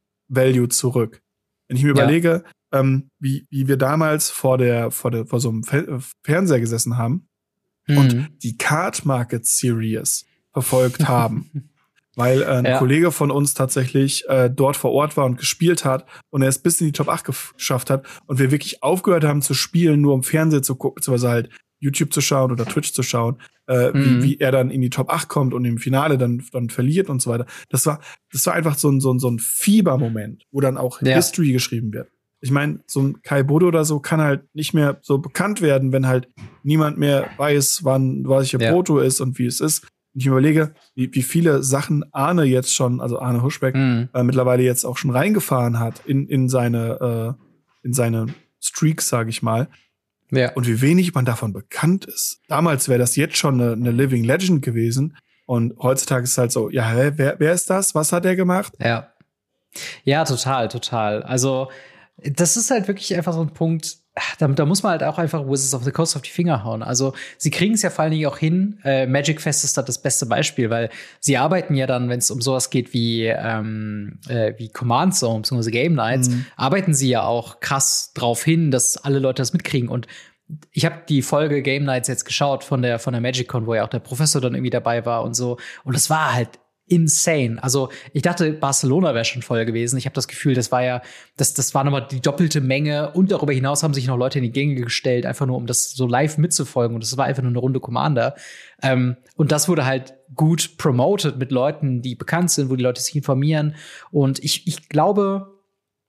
A: Value zurück. Wenn ich mir ja. überlege, Ähm, wie, wie wir damals vor der, vor der, vor so einem Fe- Fernseher gesessen haben mhm. und die Card Market Series verfolgt haben. Weil äh, ein ja. Kollege von uns tatsächlich äh, dort vor Ort war und gespielt hat und er es bis in die Top acht geschafft hat und wir wirklich aufgehört haben zu spielen, nur um Fernsehen zu gucken, beziehungsweise halt YouTube zu schauen oder Twitch zu schauen, äh, mhm. wie, wie er dann in die Top acht kommt und im Finale dann, dann verliert und so weiter. Das war, das war einfach so ein, so ein, so ein Fiebermoment, wo dann auch ja. History geschrieben wird. Ich meine, so ein Kai Bude oder so kann halt nicht mehr so bekannt werden, wenn halt niemand mehr weiß, wann welche ja. Proto ist und wie es ist. Und ich überlege, wie, wie viele Sachen Arne jetzt schon, also Arne Huschbeck, mhm. äh, mittlerweile jetzt auch schon reingefahren hat in, in seine, äh, in seine Streaks, sage ich mal.
B: Ja.
A: Und wie wenig man davon bekannt ist. Damals wäre das jetzt schon eine, eine Living Legend gewesen. Und heutzutage ist es halt so, ja, hä, wer, wer ist das? Was hat der gemacht?
B: Ja. Ja, total, total. Also, das ist halt wirklich einfach so ein Punkt, Da, da muss man halt auch einfach Wizards of the Coast auf die Finger hauen. Also sie kriegen es ja vor allen Dingen auch hin. Äh, Magic Fest ist da das beste Beispiel, weil sie arbeiten ja dann, wenn es um sowas geht wie, ähm, äh, wie Command Zone bzw. Game Nights, mhm. arbeiten sie ja auch krass drauf hin, dass alle Leute das mitkriegen. Und ich habe die Folge Game Nights jetzt geschaut von der von der MagicCon, wo ja auch der Professor dann irgendwie dabei war und so. Und das war halt insane. Also ich dachte, Barcelona wäre schon voll gewesen. Ich habe das Gefühl, das war ja, das, das war nochmal die doppelte Menge. Und darüber hinaus haben sich noch Leute in die Gänge gestellt, einfach nur, um das so live mitzufolgen. Und das war einfach nur eine Runde Commander. Ähm, und das wurde halt gut promoted mit Leuten, die bekannt sind, wo die Leute sich informieren. Und ich, ich glaube,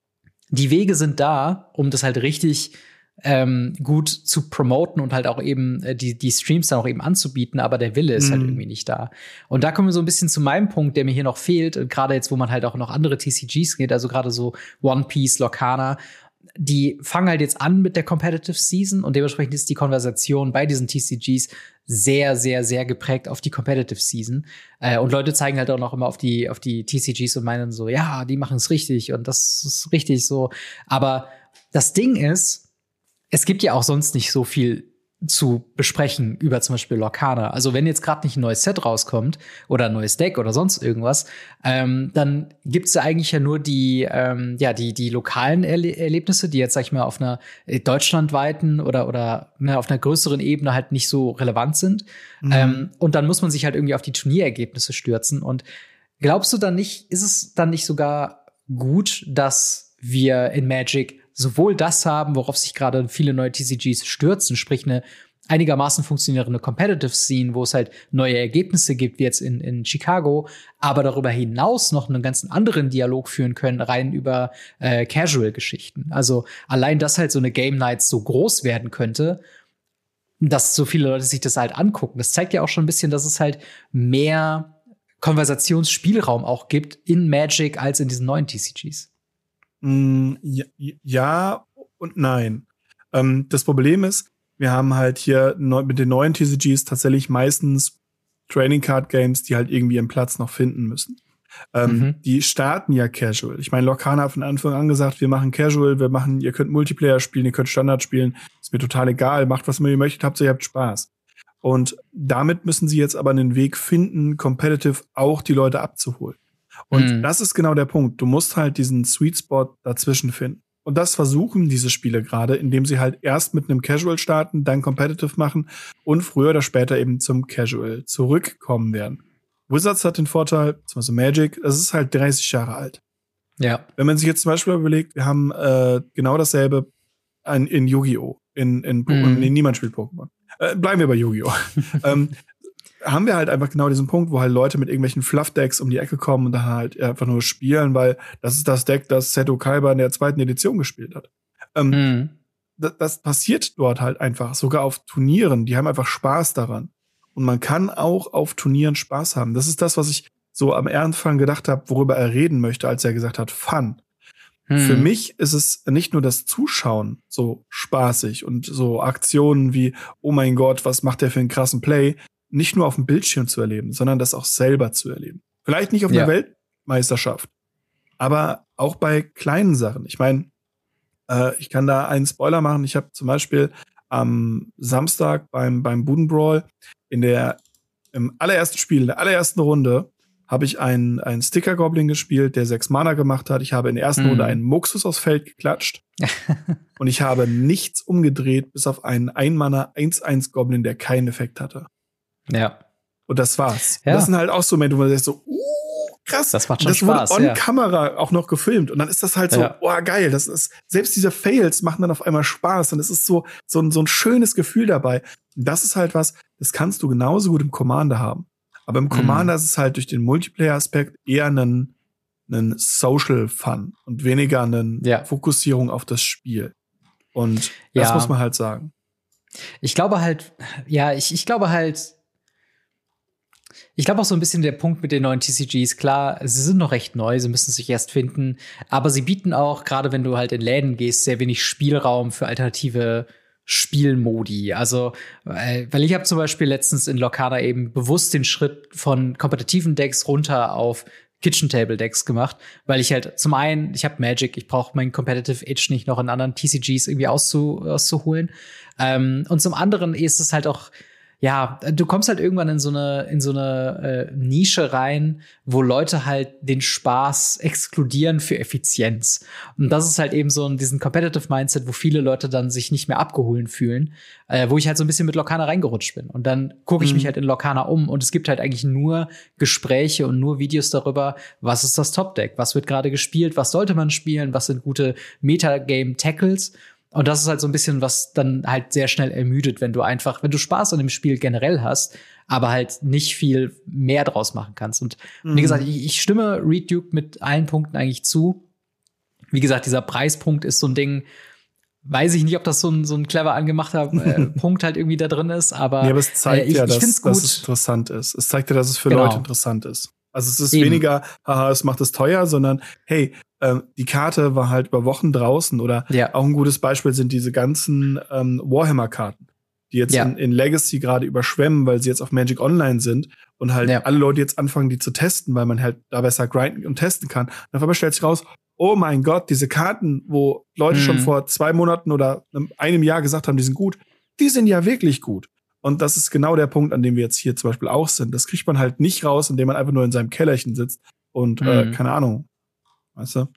B: die Wege sind da, um das halt richtig Ähm, gut zu promoten und halt auch eben äh, die, die Streams dann auch eben anzubieten, aber der Wille ist mhm. halt irgendwie nicht da. Und da kommen wir so ein bisschen zu meinem Punkt, der mir hier noch fehlt, gerade jetzt, wo man halt auch noch andere T C Gs geht, also gerade so One Piece, Lorcana, die fangen halt jetzt an mit der Competitive Season und dementsprechend ist die Konversation bei diesen T C Gs sehr, sehr, sehr geprägt auf die Competitive Season. Äh, und Leute zeigen halt auch noch immer auf die, auf die T C Gs und meinen so, ja, die machen es richtig und das ist richtig so. Aber das Ding ist, es gibt ja auch sonst nicht so viel zu besprechen über zum Beispiel Lorcana. Also wenn jetzt gerade nicht ein neues Set rauskommt oder ein neues Deck oder sonst irgendwas, ähm, dann gibt's ja eigentlich ja nur die, ähm, ja die die lokalen Erle- Erlebnisse, die jetzt sag ich mal auf einer deutschlandweiten oder oder ne, auf einer größeren Ebene halt nicht so relevant sind. Mhm. Ähm, und dann muss man sich halt irgendwie auf die Turnierergebnisse stürzen. Und glaubst du dann nicht, ist es dann nicht sogar gut, dass wir in Magic sowohl das haben, worauf sich gerade viele neue T C Gs stürzen, sprich eine einigermaßen funktionierende Competitive Scene, wo es halt neue Ergebnisse gibt, wie jetzt in, in Chicago, aber darüber hinaus noch einen ganz anderen Dialog führen können, rein über äh, Casual-Geschichten. Also allein, dass halt so eine Game Night so groß werden könnte, dass so viele Leute sich das halt angucken, das zeigt ja auch schon ein bisschen, dass es halt mehr Konversationsspielraum auch gibt in Magic als in diesen neuen T C Gs.
A: Ja, ja und nein. Ähm, das Problem ist, wir haben halt hier neu, mit den neuen T C Gs tatsächlich meistens Training Card Games, die halt irgendwie ihren Platz noch finden müssen. Ähm, mhm. Die starten ja casual. Ich meine, Lorcana hat von Anfang an gesagt, wir machen casual, wir machen, ihr könnt Multiplayer spielen, ihr könnt Standard spielen, ist mir total egal, macht was ihr möchtet, habt ihr habt Spaß. Und damit müssen sie jetzt aber einen Weg finden, competitive auch die Leute abzuholen. Und mhm. das ist genau der Punkt. Du musst halt diesen Sweet Spot dazwischen finden. Und das versuchen diese Spiele gerade, indem sie halt erst mit einem Casual starten, dann Competitive machen und früher oder später eben zum Casual zurückkommen werden. Wizards hat den Vorteil, zum Beispiel Magic, es ist halt dreißig Jahre alt.
B: Ja.
A: Wenn man sich jetzt zum Beispiel überlegt, wir haben äh, genau dasselbe in, in Yu-Gi-Oh! In, in, mhm. nee, niemand spielt Pokémon. Äh, bleiben wir bei Yu-Gi-Oh! ähm, haben wir halt einfach genau diesen Punkt, wo halt Leute mit irgendwelchen Fluff-Decks um die Ecke kommen und dann halt einfach nur spielen, weil das ist das Deck, das Seto Kaiba in der zweiten Edition gespielt hat. Ähm, mhm. das, das passiert dort halt einfach, sogar auf Turnieren, die haben einfach Spaß daran. Und man kann auch auf Turnieren Spaß haben. Das ist das, was ich so am Anfang gedacht habe, worüber er reden möchte, als er gesagt hat, Fun. Mhm. Für mich ist es nicht nur das Zuschauen so spaßig und so Aktionen wie, oh mein Gott, was macht der für einen krassen Play, nicht nur auf dem Bildschirm zu erleben, sondern das auch selber zu erleben. Vielleicht nicht auf ja. einer Weltmeisterschaft, aber auch bei kleinen Sachen. Ich meine, äh, ich kann da einen Spoiler machen. Ich habe zum Beispiel am Samstag beim beim Budenbrawl in der im allerersten Spiel, in der allerersten Runde, habe ich einen einen Sticker-Goblin gespielt, der sechs Mana gemacht hat. Ich habe in der ersten mhm. Runde einen Muxus aufs Feld geklatscht. Und ich habe nichts umgedreht, bis auf einen ein-Mana eins eins Goblin, der keinen Effekt hatte.
B: Ja.
A: Und das war's. Ja. Das sind halt auch so Momente, wo man sagt so, uh, krass.
B: Das macht schon
A: das
B: Spaß.
A: Das wurde on
B: ja.
A: Kamera auch noch gefilmt. Und dann ist das halt so,
B: ja.
A: oh, geil. Das ist, selbst diese Fails machen dann auf einmal Spaß. Und es ist so, so ein, so ein schönes Gefühl dabei. Und das ist halt was, das kannst du genauso gut im Commander haben. Aber im Commander mhm. ist es halt durch den Multiplayer-Aspekt eher ein, ein Social Fun und weniger eine
B: ja.
A: Fokussierung auf das Spiel. Und
B: ja.
A: das muss man halt sagen.
B: Ich glaube halt, ja, ich, ich glaube halt, Ich glaube auch so ein bisschen der Punkt mit den neuen T C Gs, klar, sie sind noch recht neu, sie müssen sich erst finden, aber sie bieten auch, gerade wenn du halt in Läden gehst, sehr wenig Spielraum für alternative Spielmodi. Also, weil ich habe zum Beispiel letztens in Lorcana eben bewusst den Schritt von kompetitiven Decks runter auf Kitchen Table Decks gemacht, weil ich halt zum einen, ich habe Magic, ich brauche meinen Competitive Itch nicht noch in anderen T C Gs irgendwie auszu, auszuholen. Ähm, und zum anderen ist es halt auch, ja, du kommst halt irgendwann in so eine in so eine äh, Nische rein, wo Leute halt den Spaß exkludieren für Effizienz. Und das ist halt eben so ein diesen Competitive Mindset, wo viele Leute dann sich nicht mehr abgeholt fühlen, äh, wo ich halt so ein bisschen mit Lorcana reingerutscht bin. Und dann gucke ich mhm. mich halt in Lorcana um und es gibt halt eigentlich nur Gespräche und nur Videos darüber, was ist das Top-Deck, was wird gerade gespielt, was sollte man spielen, was sind gute Metagame-Tackles. Und das ist halt so ein bisschen, was dann halt sehr schnell ermüdet, wenn du einfach, wenn du Spaß an dem Spiel generell hast, aber halt nicht viel mehr draus machen kannst. Und mhm. wie gesagt, ich, ich stimme Reed Duke mit allen Punkten eigentlich zu. Wie gesagt, dieser Preispunkt ist so ein Ding, weiß ich nicht, ob das so ein, so ein clever angemachter äh, Punkt halt irgendwie da drin ist, aber,
A: ja, aber es zeigt
B: äh, ich,
A: ja,
B: ich
A: dass,
B: gut.
A: dass es interessant ist. Es zeigt ja, dass es für
B: genau.
A: Leute interessant ist. Also es ist
B: Eben.
A: weniger, haha, es macht es teuer, sondern hey, ähm, die Karte war halt über Wochen draußen. Oder
B: ja.
A: auch ein gutes Beispiel sind diese ganzen ähm, Warhammer-Karten, die jetzt ja. in, in Legacy gerade überschwemmen, weil sie jetzt auf Magic Online sind und halt ja. alle Leute jetzt anfangen, die zu testen, weil man halt da besser grinden und testen kann. Und auf einmal stellt sich raus, oh mein Gott, diese Karten, wo Leute mhm. schon vor zwei Monaten oder einem Jahr gesagt haben, die sind gut, die sind ja wirklich gut. Und das ist genau der Punkt, an dem wir jetzt hier zum Beispiel auch sind. Das kriegt man halt nicht raus, indem man einfach nur in seinem Kellerchen sitzt und, mhm. äh, keine Ahnung, weißt du?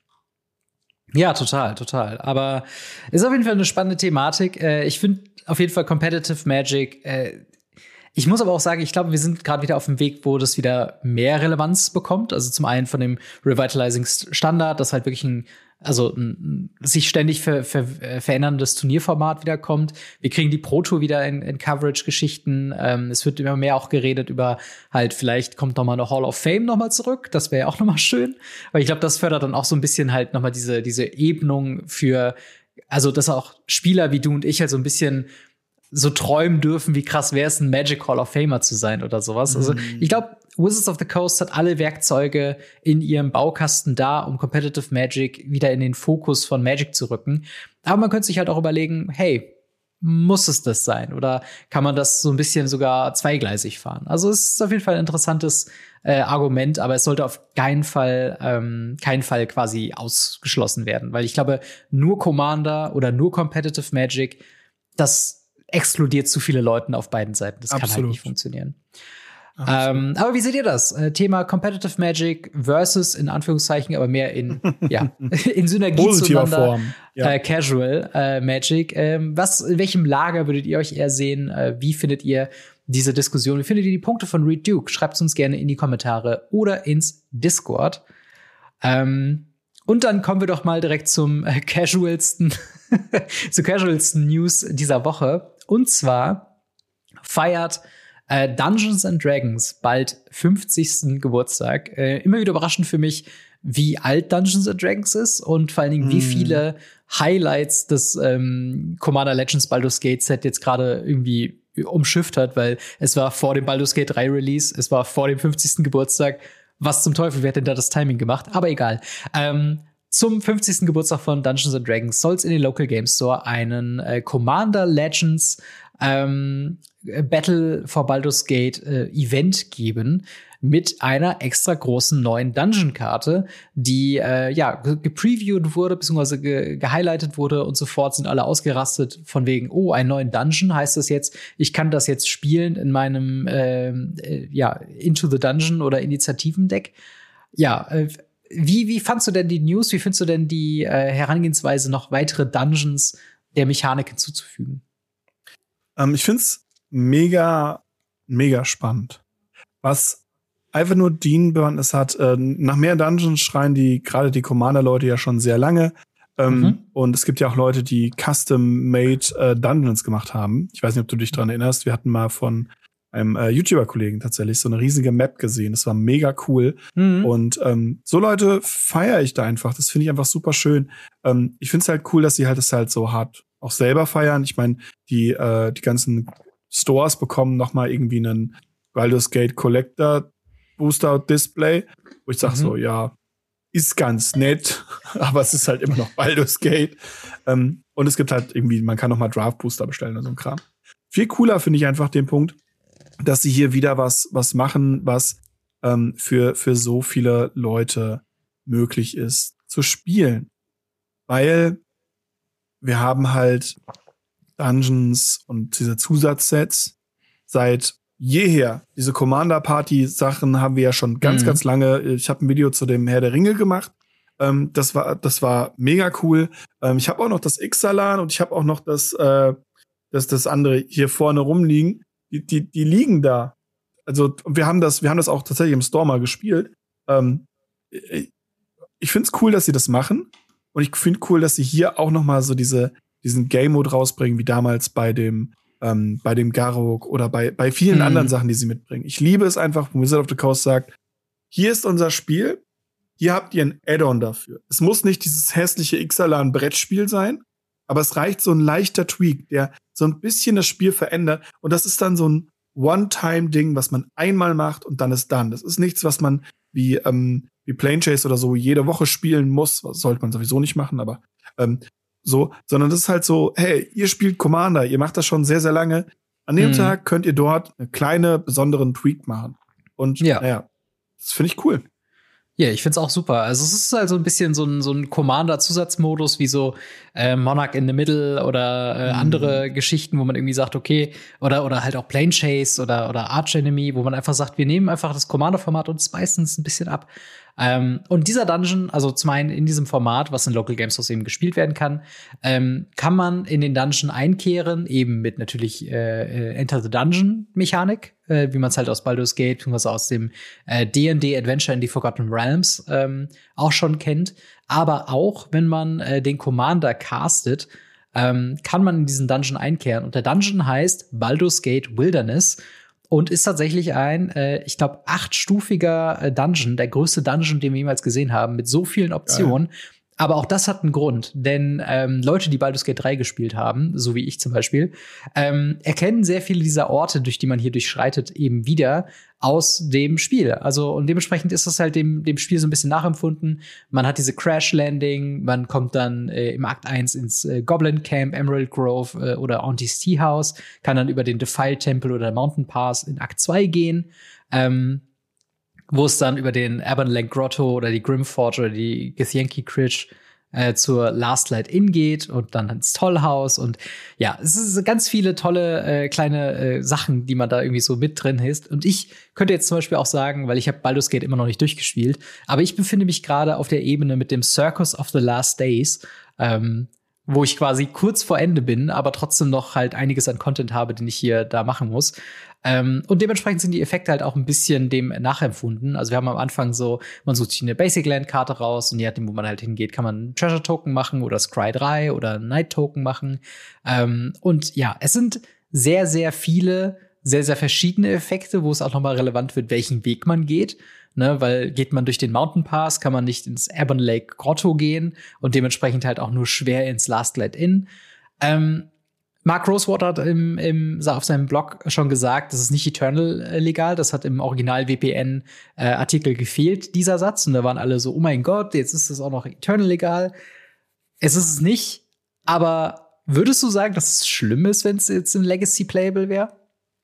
B: Ja, total, total. Aber ist auf jeden Fall eine spannende Thematik. Äh, ich finde auf jeden Fall Competitive Magic. Äh, ich muss aber auch sagen, ich glaube, wir sind gerade wieder auf dem Weg, wo das wieder mehr Relevanz bekommt. Also zum einen von dem Revitalizing Standard, das halt wirklich ein also ein sich ständig ver, ver, veränderndes Turnierformat wiederkommt. Wir kriegen die Pro Tour wieder in, in Coverage-Geschichten. Ähm, es wird immer mehr auch geredet über halt, vielleicht kommt noch mal eine Hall of Fame noch mal zurück. Das wäre ja auch noch mal schön. Weil ich glaube, das fördert dann auch so ein bisschen halt noch mal diese, diese Ebnung für, also dass auch Spieler wie du und ich halt so ein bisschen so träumen dürfen, wie krass wäre es, ein Magic Hall of Famer zu sein oder sowas. Mhm. Also ich glaube, Wizards of the Coast hat alle Werkzeuge in ihrem Baukasten da, um Competitive Magic wieder in den Fokus von Magic zu rücken. Aber man könnte sich halt auch überlegen, hey, muss es das sein? Oder kann man das so ein bisschen sogar zweigleisig fahren? Also es ist auf jeden Fall ein interessantes äh, Argument, aber es sollte auf keinen Fall, ähm, keinen Fall quasi ausgeschlossen werden. Weil ich glaube, nur Commander oder nur Competitive Magic, das exkludiert zu viele Leute auf beiden Seiten. Das Absolut. Kann halt nicht funktionieren. Ähm, aber wie seht ihr das? Äh, Thema Competitive Magic versus, in Anführungszeichen, aber mehr in, ja, in Synergie zueinander, Form. Ja. Äh, Casual äh, Magic. Ähm, was, in welchem Lager würdet ihr euch eher sehen? Äh, wie findet ihr diese Diskussion? Wie findet ihr die Punkte von Reed Duke? Schreibt es uns gerne in die Kommentare oder ins Discord. Ähm, und dann kommen wir doch mal direkt zum äh, casualsten, zur casualsten News dieser Woche. Und zwar feiert äh, Dungeons and Dragons bald fünfzigsten Geburtstag. Äh, immer wieder überraschend für mich, wie alt Dungeons and Dragons ist und vor allen Dingen, mm. wie viele Highlights das ähm, Commander Legends Baldur's Gate Set jetzt gerade irgendwie umschifft hat, weil es war vor dem Baldur's Gate drei Release, es war vor dem fünfzigsten Geburtstag. Was zum Teufel, wer hat denn da das Timing gemacht? Aber egal. Ähm, zum fünfzigsten Geburtstag von Dungeons and Dragons soll es in den Local Game Store einen äh, Commander Legends ähm, Battle for Baldur's Gate äh, Event geben mit einer extra großen neuen Dungeon-Karte, die äh, ja gepreviewt wurde, beziehungsweise ge gehighlightet wurde und sofort sind alle ausgerastet von wegen, oh, einen neuen Dungeon, heißt das jetzt, ich kann das jetzt spielen in meinem äh, äh, ja, Into the Dungeon oder Initiativen-Deck. Ja, äh, wie, wie fandst du denn die News? Wie findest du denn die äh, Herangehensweise, noch weitere Dungeons der Mechanik hinzuzufügen?
A: Ähm, ich find's mega, mega spannend. Was einfach nur dienen es hat, äh, nach mehr Dungeons schreien die, gerade die Commander-Leute ja schon sehr lange. Ähm, mhm. Und es gibt ja auch Leute, die Custom-Made äh, Dungeons gemacht haben. Ich weiß nicht, ob du dich dran erinnerst. Wir hatten mal von einem äh, YouTuber-Kollegen tatsächlich so eine riesige Map gesehen. Das war mega cool. Mhm. Und ähm, so Leute feiere ich da einfach. Das finde ich einfach super schön. Ähm, ich finde es halt cool, dass sie halt das halt so hart auch selber feiern. Ich meine, die äh, die ganzen Stores bekommen noch mal irgendwie einen Baldur's Gate Collector Booster Display, wo ich sage mhm. so, ja, ist ganz nett, aber es ist halt immer noch Baldur's Gate. Ähm, und es gibt halt irgendwie, man kann noch mal Draft Booster bestellen oder so ein Kram. Viel cooler finde ich einfach den Punkt, dass sie hier wieder was was machen, was ähm, für, für so viele Leute möglich ist zu spielen. Weil wir haben halt Dungeons und diese Zusatzsets seit jeher. Diese Commander-Party-Sachen haben wir ja schon ganz, mhm. ganz lange. Ich habe ein Video zu dem Herr der Ringe gemacht. Ähm, das war, das war mega cool. Ähm, ich habe auch noch das Ixalan und ich habe auch noch das, äh, das, das andere hier vorne rumliegen. Die, die, die liegen da. Also wir haben das, wir haben das auch tatsächlich im Store mal gespielt. Ähm, ich find's cool, dass sie das machen. Und ich finde cool, dass sie hier auch noch mal so diese, diesen Game-Mode rausbringen, wie damals bei dem, ähm, bei dem Garruk oder bei, bei vielen mhm. anderen Sachen, die sie mitbringen. Ich liebe es einfach, wo Wizard of the Coast sagt, hier ist unser Spiel, hier habt ihr ein Add-on dafür. Es muss nicht dieses hässliche Ixalan-Brettspiel sein, aber es reicht so ein leichter Tweak, der so ein bisschen das Spiel verändert. Und das ist dann so ein One-Time-Ding, was man einmal macht und dann ist dann. Das ist nichts, was man wie, ähm, wie Plane Chase oder so jede Woche spielen muss. Das sollte man sowieso nicht machen, aber ähm, so, sondern das ist halt so, hey, ihr spielt Commander, ihr macht das schon sehr, sehr lange. An dem mhm. Tag könnt ihr dort eine kleine, besonderen Tweak machen. Und ja, naja, das finde ich cool.
B: Ja, ich find's auch super. Also es ist also ein bisschen so ein, so ein Commander-Zusatzmodus wie so äh, Monarch in the Middle oder äh, mhm. andere Geschichten, wo man irgendwie sagt, okay, oder oder halt auch Plane Chase oder oder Arch Enemy, wo man einfach sagt, wir nehmen einfach das Commander-Format und spicen es ein bisschen ab. Ähm, und dieser Dungeon, also zum einen in diesem Format, was in Local Game Stores eben gespielt werden kann, ähm, kann man in den Dungeon einkehren, eben mit natürlich äh, Enter the Dungeon-Mechanik, äh, wie man es halt aus Baldur's Gate bzw. aus dem äh, D and D Adventure in the Forgotten Realms ähm, auch schon kennt. Aber auch, wenn man äh, den Commander castet, ähm, kann man in diesen Dungeon einkehren. Und der Dungeon heißt Baldur's Gate Wilderness. Und ist tatsächlich ein, äh, ich glaube, achtstufiger äh, Dungeon, der größte Dungeon, den wir jemals gesehen haben, mit so vielen Optionen. Geil. Aber auch das hat einen Grund, denn ähm, Leute, die Baldur's Gate drei gespielt haben, so wie ich zum Beispiel, ähm, erkennen sehr viele dieser Orte, durch die man hier durchschreitet, eben wieder aus dem Spiel. Also und dementsprechend ist das halt dem, dem Spiel so ein bisschen nachempfunden. Man hat diese Crash Landing, man kommt dann äh, im Akt eins ins äh, Goblin Camp, Emerald Grove äh, oder Auntie's Tea House, kann dann über den Defile Temple oder Mountain Pass in Akt zwei gehen. Ähm, wo es dann über den Abernalank Grotto oder die Grimforge oder die Githyanki Critch äh, zur Last Light Inn geht und dann ins Tollhaus. Und ja, es sind ganz viele tolle äh, kleine äh, Sachen, die man da irgendwie so mit drin ist. Und ich könnte jetzt zum Beispiel auch sagen, weil ich habe Baldur's Gate immer noch nicht durchgespielt, aber ich befinde mich gerade auf der Ebene mit dem Circus of the Last Days, ähm, wo ich quasi kurz vor Ende bin, aber trotzdem noch halt einiges an Content habe, den ich hier da machen muss. Ähm, und dementsprechend sind die Effekte halt auch ein bisschen dem nachempfunden. Also wir haben am Anfang so, man sucht sich eine Basic Land Karte raus und je nachdem, wo man halt hingeht, kann man einen Treasure Token machen oder Scry drei oder Night Token machen. Ähm, und ja, es sind sehr, sehr viele, sehr, sehr verschiedene Effekte, wo es auch nochmal relevant wird, welchen Weg man geht. Ne, weil geht man durch den Mountain Pass, kann man nicht ins Abernalank Grotto gehen und dementsprechend halt auch nur schwer ins Last Light Inn. Ähm, Mark Rosewater hat im, im, auf seinem Blog schon gesagt, das ist nicht Eternal äh, legal. Das hat im Original-W P N-Artikel äh, gefehlt, dieser Satz. Und da waren alle so, oh mein Gott, jetzt ist das auch noch Eternal legal. Es ist es nicht. Aber würdest du sagen, dass es schlimm ist, wenn es jetzt ein Legacy-Playable wäre?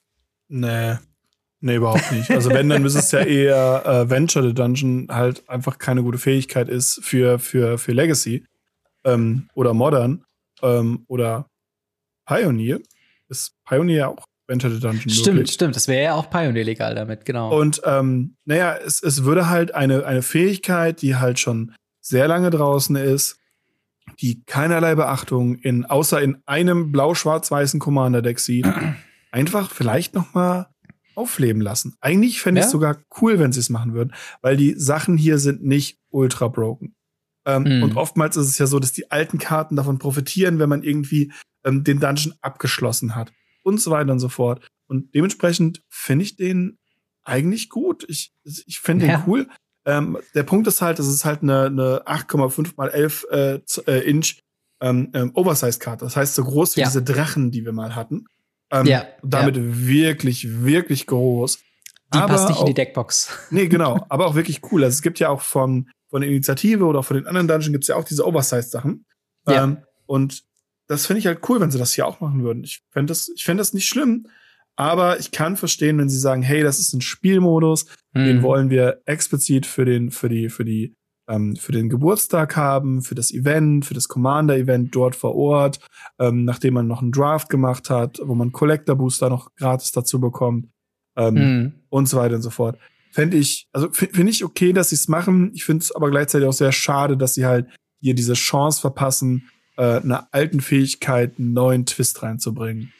A: Nee. Nee, überhaupt nicht. Also wenn, dann ist es ja eher äh, Venture the Dungeon halt einfach keine gute Fähigkeit ist für, für, für Legacy ähm, oder Modern ähm, oder Pioneer. Ist Pioneer auch Venture the Dungeon
B: Stimmt,
A: möglich?
B: Stimmt. Das wäre ja auch Pioneer legal damit, genau.
A: Und ähm, naja, es, es würde halt eine, eine Fähigkeit, die halt schon sehr lange draußen ist, die keinerlei Beachtung in, außer in einem blau-schwarz-weißen Commander-Deck sieht, einfach vielleicht noch mal aufleben lassen. Eigentlich fände ich es ja? sogar cool, wenn sie es machen würden, weil die Sachen hier sind nicht ultra broken. Ähm, mm. Und oftmals ist es ja so, dass die alten Karten davon profitieren, wenn man irgendwie ähm, den Dungeon abgeschlossen hat und so weiter und so fort. Und dementsprechend finde ich den eigentlich gut. Ich, ich finde ja. den cool. Ähm, der Punkt ist halt, es ist halt eine, eine acht Komma fünf mal elf äh, Inch ähm, ähm, Oversize-Karte. Das heißt, so groß wie ja. diese Drachen, die wir mal hatten. Ähm, ja, damit ja. wirklich, wirklich groß.
B: Die
A: aber
B: passt nicht
A: auch,
B: in die Deckbox.
A: Nee, genau. Aber auch wirklich cool. Also es gibt ja auch von, von der Initiative oder von den anderen Dungeons gibt's ja auch diese Oversize-Sachen. Ja. Ähm, und das finde ich halt cool, wenn sie das hier auch machen würden. Ich fände das, ich fände das nicht schlimm. Aber ich kann verstehen, wenn sie sagen, hey, das ist ein Spielmodus, mhm. den wollen wir explizit für den, für die, für die, ähm, für den Geburtstag haben, für das Event, für das Commander-Event dort vor Ort, ähm, nachdem man noch einen Draft gemacht hat, wo man Collector-Booster noch gratis dazu bekommt, ähm, mhm. und so weiter und so fort. Fände ich, also finde ich okay, dass sie es machen. Ich finde es aber gleichzeitig auch sehr schade, dass sie halt hier diese Chance verpassen, äh, einer alten Fähigkeit einen neuen Twist reinzubringen.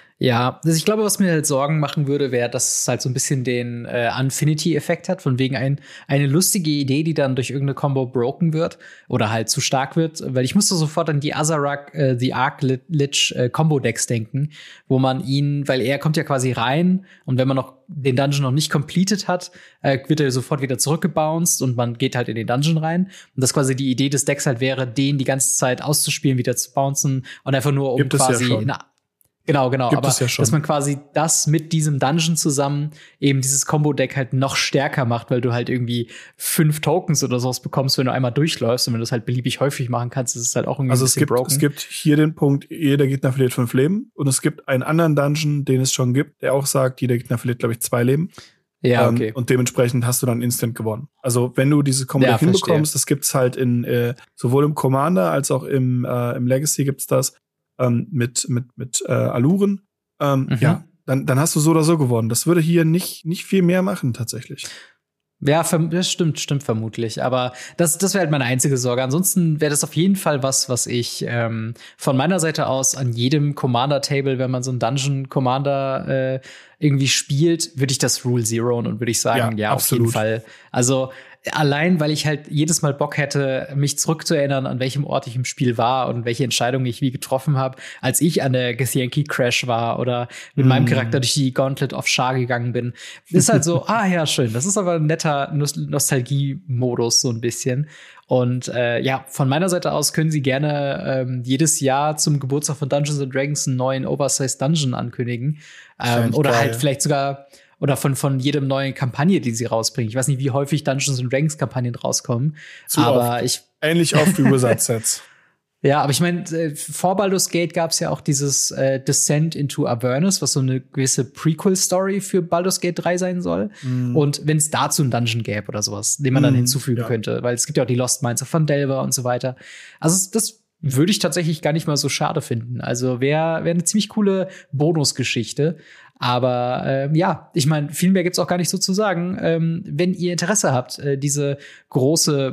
B: Ja, also ich glaube, was mir halt Sorgen machen würde, wäre, dass es halt so ein bisschen den äh, Infinity-Effekt hat, von wegen ein, eine lustige Idee, die dann durch irgendeine Combo broken wird oder halt zu stark wird, weil ich musste sofort an die Azarak, äh, The Arc Lich äh, Combo-Decks denken, wo man ihn, weil er kommt ja quasi rein und wenn man noch den Dungeon noch nicht completed hat, äh, wird er sofort wieder zurückgebounced und man geht halt in den Dungeon rein. Und das quasi die Idee des Decks halt wäre, den die ganze Zeit auszuspielen, wieder zu bouncen und einfach nur um
A: Gibt
B: quasi
A: es ja
B: in Genau, genau.
A: Gibt
B: aber
A: es ja schon.
B: dass man quasi das mit diesem Dungeon zusammen eben dieses Combo-Deck halt noch stärker macht, weil du halt irgendwie fünf Tokens oder sowas bekommst, wenn du einmal durchläufst und wenn du das halt beliebig häufig machen kannst, ist es halt auch irgendwie
A: also
B: ein
A: es
B: bisschen
A: gibt,
B: broken.
A: Es gibt hier den Punkt, jeder Gegner verliert fünf Leben und es gibt einen anderen Dungeon, den es schon gibt, der auch sagt, jeder Gegner verliert, glaube ich, zwei Leben.
B: Ja, okay.
A: Ähm, und dementsprechend hast du dann instant gewonnen. Also wenn du diese Combo
B: Ja,
A: hinbekommst, das gibt's halt in äh, sowohl im Commander als auch im, äh, im Legacy gibt's das ähm, mit, mit, mit äh, Aluren. Ähm, mhm. Ja, dann, dann hast du so oder so gewonnen. Das würde hier nicht, nicht viel mehr machen, tatsächlich.
B: Ja, das stimmt, stimmt vermutlich. Aber das, das wäre halt meine einzige Sorge. Ansonsten wäre das auf jeden Fall was, was ich ähm, von meiner Seite aus an jedem Commander-Table, wenn man so einen Dungeon-Commander äh, irgendwie spielt, würde ich das Rule Zero und würde ich sagen, ja, ja auf jeden Fall. Also allein, weil ich halt jedes Mal Bock hätte, mich zurückzuerinnern, an welchem Ort ich im Spiel war und welche Entscheidungen ich wie getroffen habe, als ich an der Githyanki Crash war oder mit mm. meinem Charakter durch die Gauntlet of Shar gegangen bin. Ist halt so, ah ja, schön. Das ist aber ein netter Nostalgie-Modus so ein bisschen. Und äh, ja, von meiner Seite aus können Sie gerne ähm, jedes Jahr zum Geburtstag von Dungeons and Dragons einen neuen Oversized Dungeon ankündigen. Ähm, oder geil. Halt vielleicht sogar Oder von, von jedem neuen Kampagne, die sie rausbringen. Ich weiß nicht, wie häufig Dungeons and Dragons Kampagnen rauskommen.
A: Zu
B: aber
A: oft.
B: ich.
A: Ähnlich oft wie Wizard-Sets.
B: Ja, aber ich meine, äh, vor Baldur's Gate gab es ja auch dieses äh, Descent into Avernus, was so eine gewisse Prequel-Story für Baldur's Gate drei sein soll. Mm. Und wenn es dazu einen Dungeon gäbe oder sowas, den man mm, dann hinzufügen ja. könnte, weil es gibt ja auch die Lost Mines of Phandelver und so weiter. Also das würde ich tatsächlich gar nicht mal so schade finden. Also wäre wär eine ziemlich coole Bonusgeschichte. Aber ähm, ja, ich meine, viel mehr gibt's auch gar nicht so zu sagen. Ähm, wenn ihr Interesse habt, äh, diese große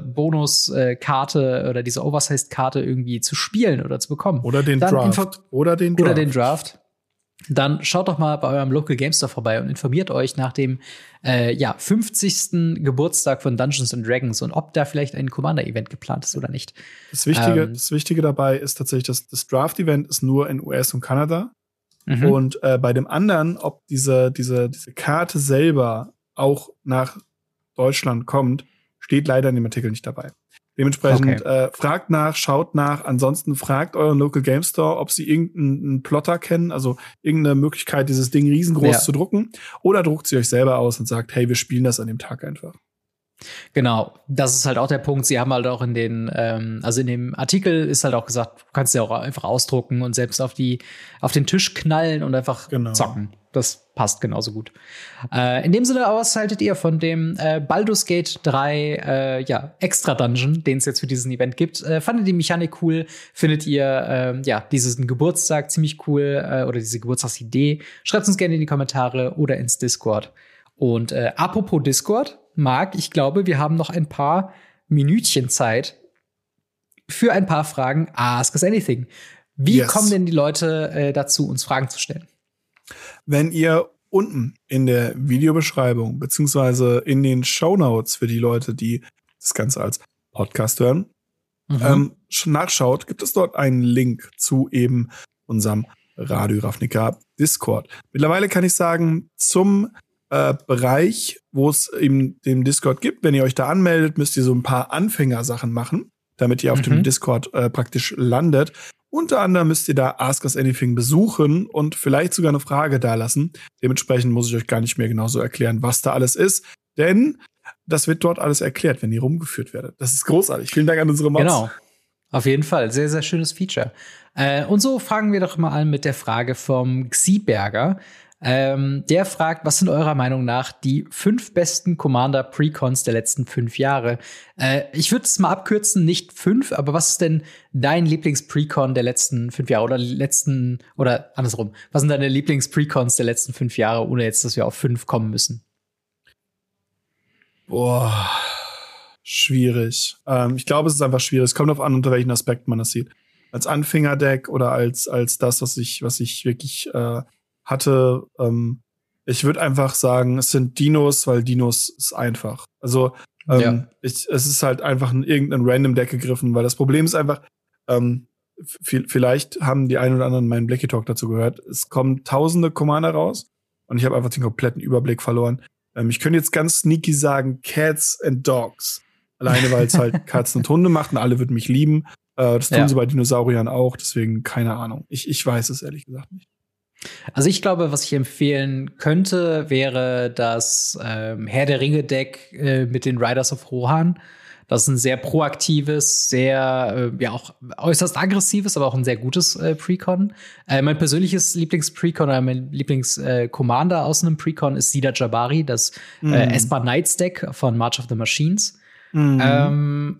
B: Bonuskarte äh, oder diese Oversized-Karte irgendwie zu spielen oder zu bekommen.
A: Oder den Draft.
B: Oder den Draft. Oder den Draft. Dann schaut doch mal bei eurem Local Game Store vorbei und informiert euch nach dem äh, ja, fünfzigsten Geburtstag von Dungeons and Dragons und ob da vielleicht ein Commander-Event geplant ist oder nicht.
A: Das Wichtige, ähm, das Wichtige dabei ist tatsächlich, dass das Draft-Event ist nur in U S und Kanada. Mhm. Und äh, bei dem anderen, ob diese, diese, diese Karte selber auch nach Deutschland kommt, steht leider in dem Artikel nicht dabei. Dementsprechend okay. äh, fragt nach, schaut nach. Ansonsten fragt euren Local Game Store, ob sie irgendeinen Plotter kennen, also irgendeine Möglichkeit, dieses Ding riesengroß ja. zu drucken. Oder druckt sie euch selber aus und sagt, hey, wir spielen das an dem Tag einfach.
B: Genau, das ist halt auch der Punkt. Sie haben halt auch in den, ähm, also in dem Artikel ist halt auch gesagt, du kannst ja auch einfach ausdrucken und selbst auf die, auf den Tisch knallen und einfach genau. zocken. Das passt genauso gut. Äh, in dem Sinne, was haltet ihr von dem äh, Baldur's Gate drei äh, ja, Extra Dungeon, den es jetzt für diesen Event gibt? Äh, fandet ihr die Mechanik cool? Findet ihr äh, ja diesen Geburtstag ziemlich cool äh, oder diese Geburtstagsidee? Schreibt uns gerne in die Kommentare oder ins Discord. Und äh, apropos Discord, Marc, ich glaube, wir haben noch ein paar Minütchen Zeit für ein paar Fragen. Ask us anything. Wie yes. kommen denn die Leute äh, dazu, uns Fragen zu stellen?
A: Wenn ihr unten in der Videobeschreibung beziehungsweise in den Shownotes für die Leute, die das Ganze als Podcast hören, mhm. ähm, nachschaut, gibt es dort einen Link zu eben unserem Radio Ravnica Discord. Mittlerweile kann ich sagen, zum Äh, Bereich, wo es eben den Discord gibt. Wenn ihr euch da anmeldet, müsst ihr so ein paar Anfängersachen machen, damit ihr auf mhm. dem Discord äh, praktisch landet. Unter anderem müsst ihr da Ask Us Anything besuchen und vielleicht sogar eine Frage dalassen. Dementsprechend muss ich euch gar nicht mehr genauso erklären, was da alles ist, denn das wird dort alles erklärt, wenn ihr rumgeführt werdet. Das ist großartig. Vielen Dank an unsere Mods.
B: Genau. Auf jeden Fall. Sehr, sehr schönes Feature. Äh, und so fangen wir doch mal an mit der Frage vom Xiberger. Ähm, der fragt, was sind eurer Meinung nach die fünf besten Commander-Precons der letzten fünf Jahre? Äh, ich würde es mal abkürzen, nicht fünf, aber was ist denn dein Lieblings-Precon der letzten fünf Jahre oder letzten, oder andersrum, was sind deine Lieblings-Precons der letzten fünf Jahre, ohne jetzt, dass wir auf fünf kommen müssen?
A: Boah, schwierig. Ähm, ich glaube, es ist einfach schwierig. Es kommt darauf an, unter welchen Aspekten man das sieht. Als Anfängerdeck oder als, als das, was ich, was ich wirklich äh, hatte. Ähm, ich würde einfach sagen, es sind Dinos, weil Dinos ist einfach. Also ähm, ja. ich, es ist halt einfach in irgendein random Deck gegriffen, weil das Problem ist einfach, ähm, f- vielleicht haben die einen oder anderen meinen Blackie Talk dazu gehört. Es kommen tausende Commander raus und ich habe einfach den kompletten Überblick verloren. Ähm, ich könnte jetzt ganz sneaky sagen, Cats and Dogs. Alleine, weil es halt Katzen und Hunde macht und alle würden mich lieben. Äh, das tun ja. sie bei Dinosauriern auch, deswegen keine Ahnung. Ich, ich weiß es ehrlich gesagt nicht.
B: Also ich glaube, was ich empfehlen könnte, wäre das ähm, Herr der Ringe-Deck äh, mit den Riders of Rohan. Das ist ein sehr proaktives, sehr, äh, ja auch äußerst aggressives, aber auch ein sehr gutes äh, Precon. Äh, mein persönliches Lieblings-Precon oder mein Lieblings-Commander äh, aus einem Precon ist Sida Jabari, das mm. äh, Esper Knights-Deck von March of the Machines. Mm. Ähm,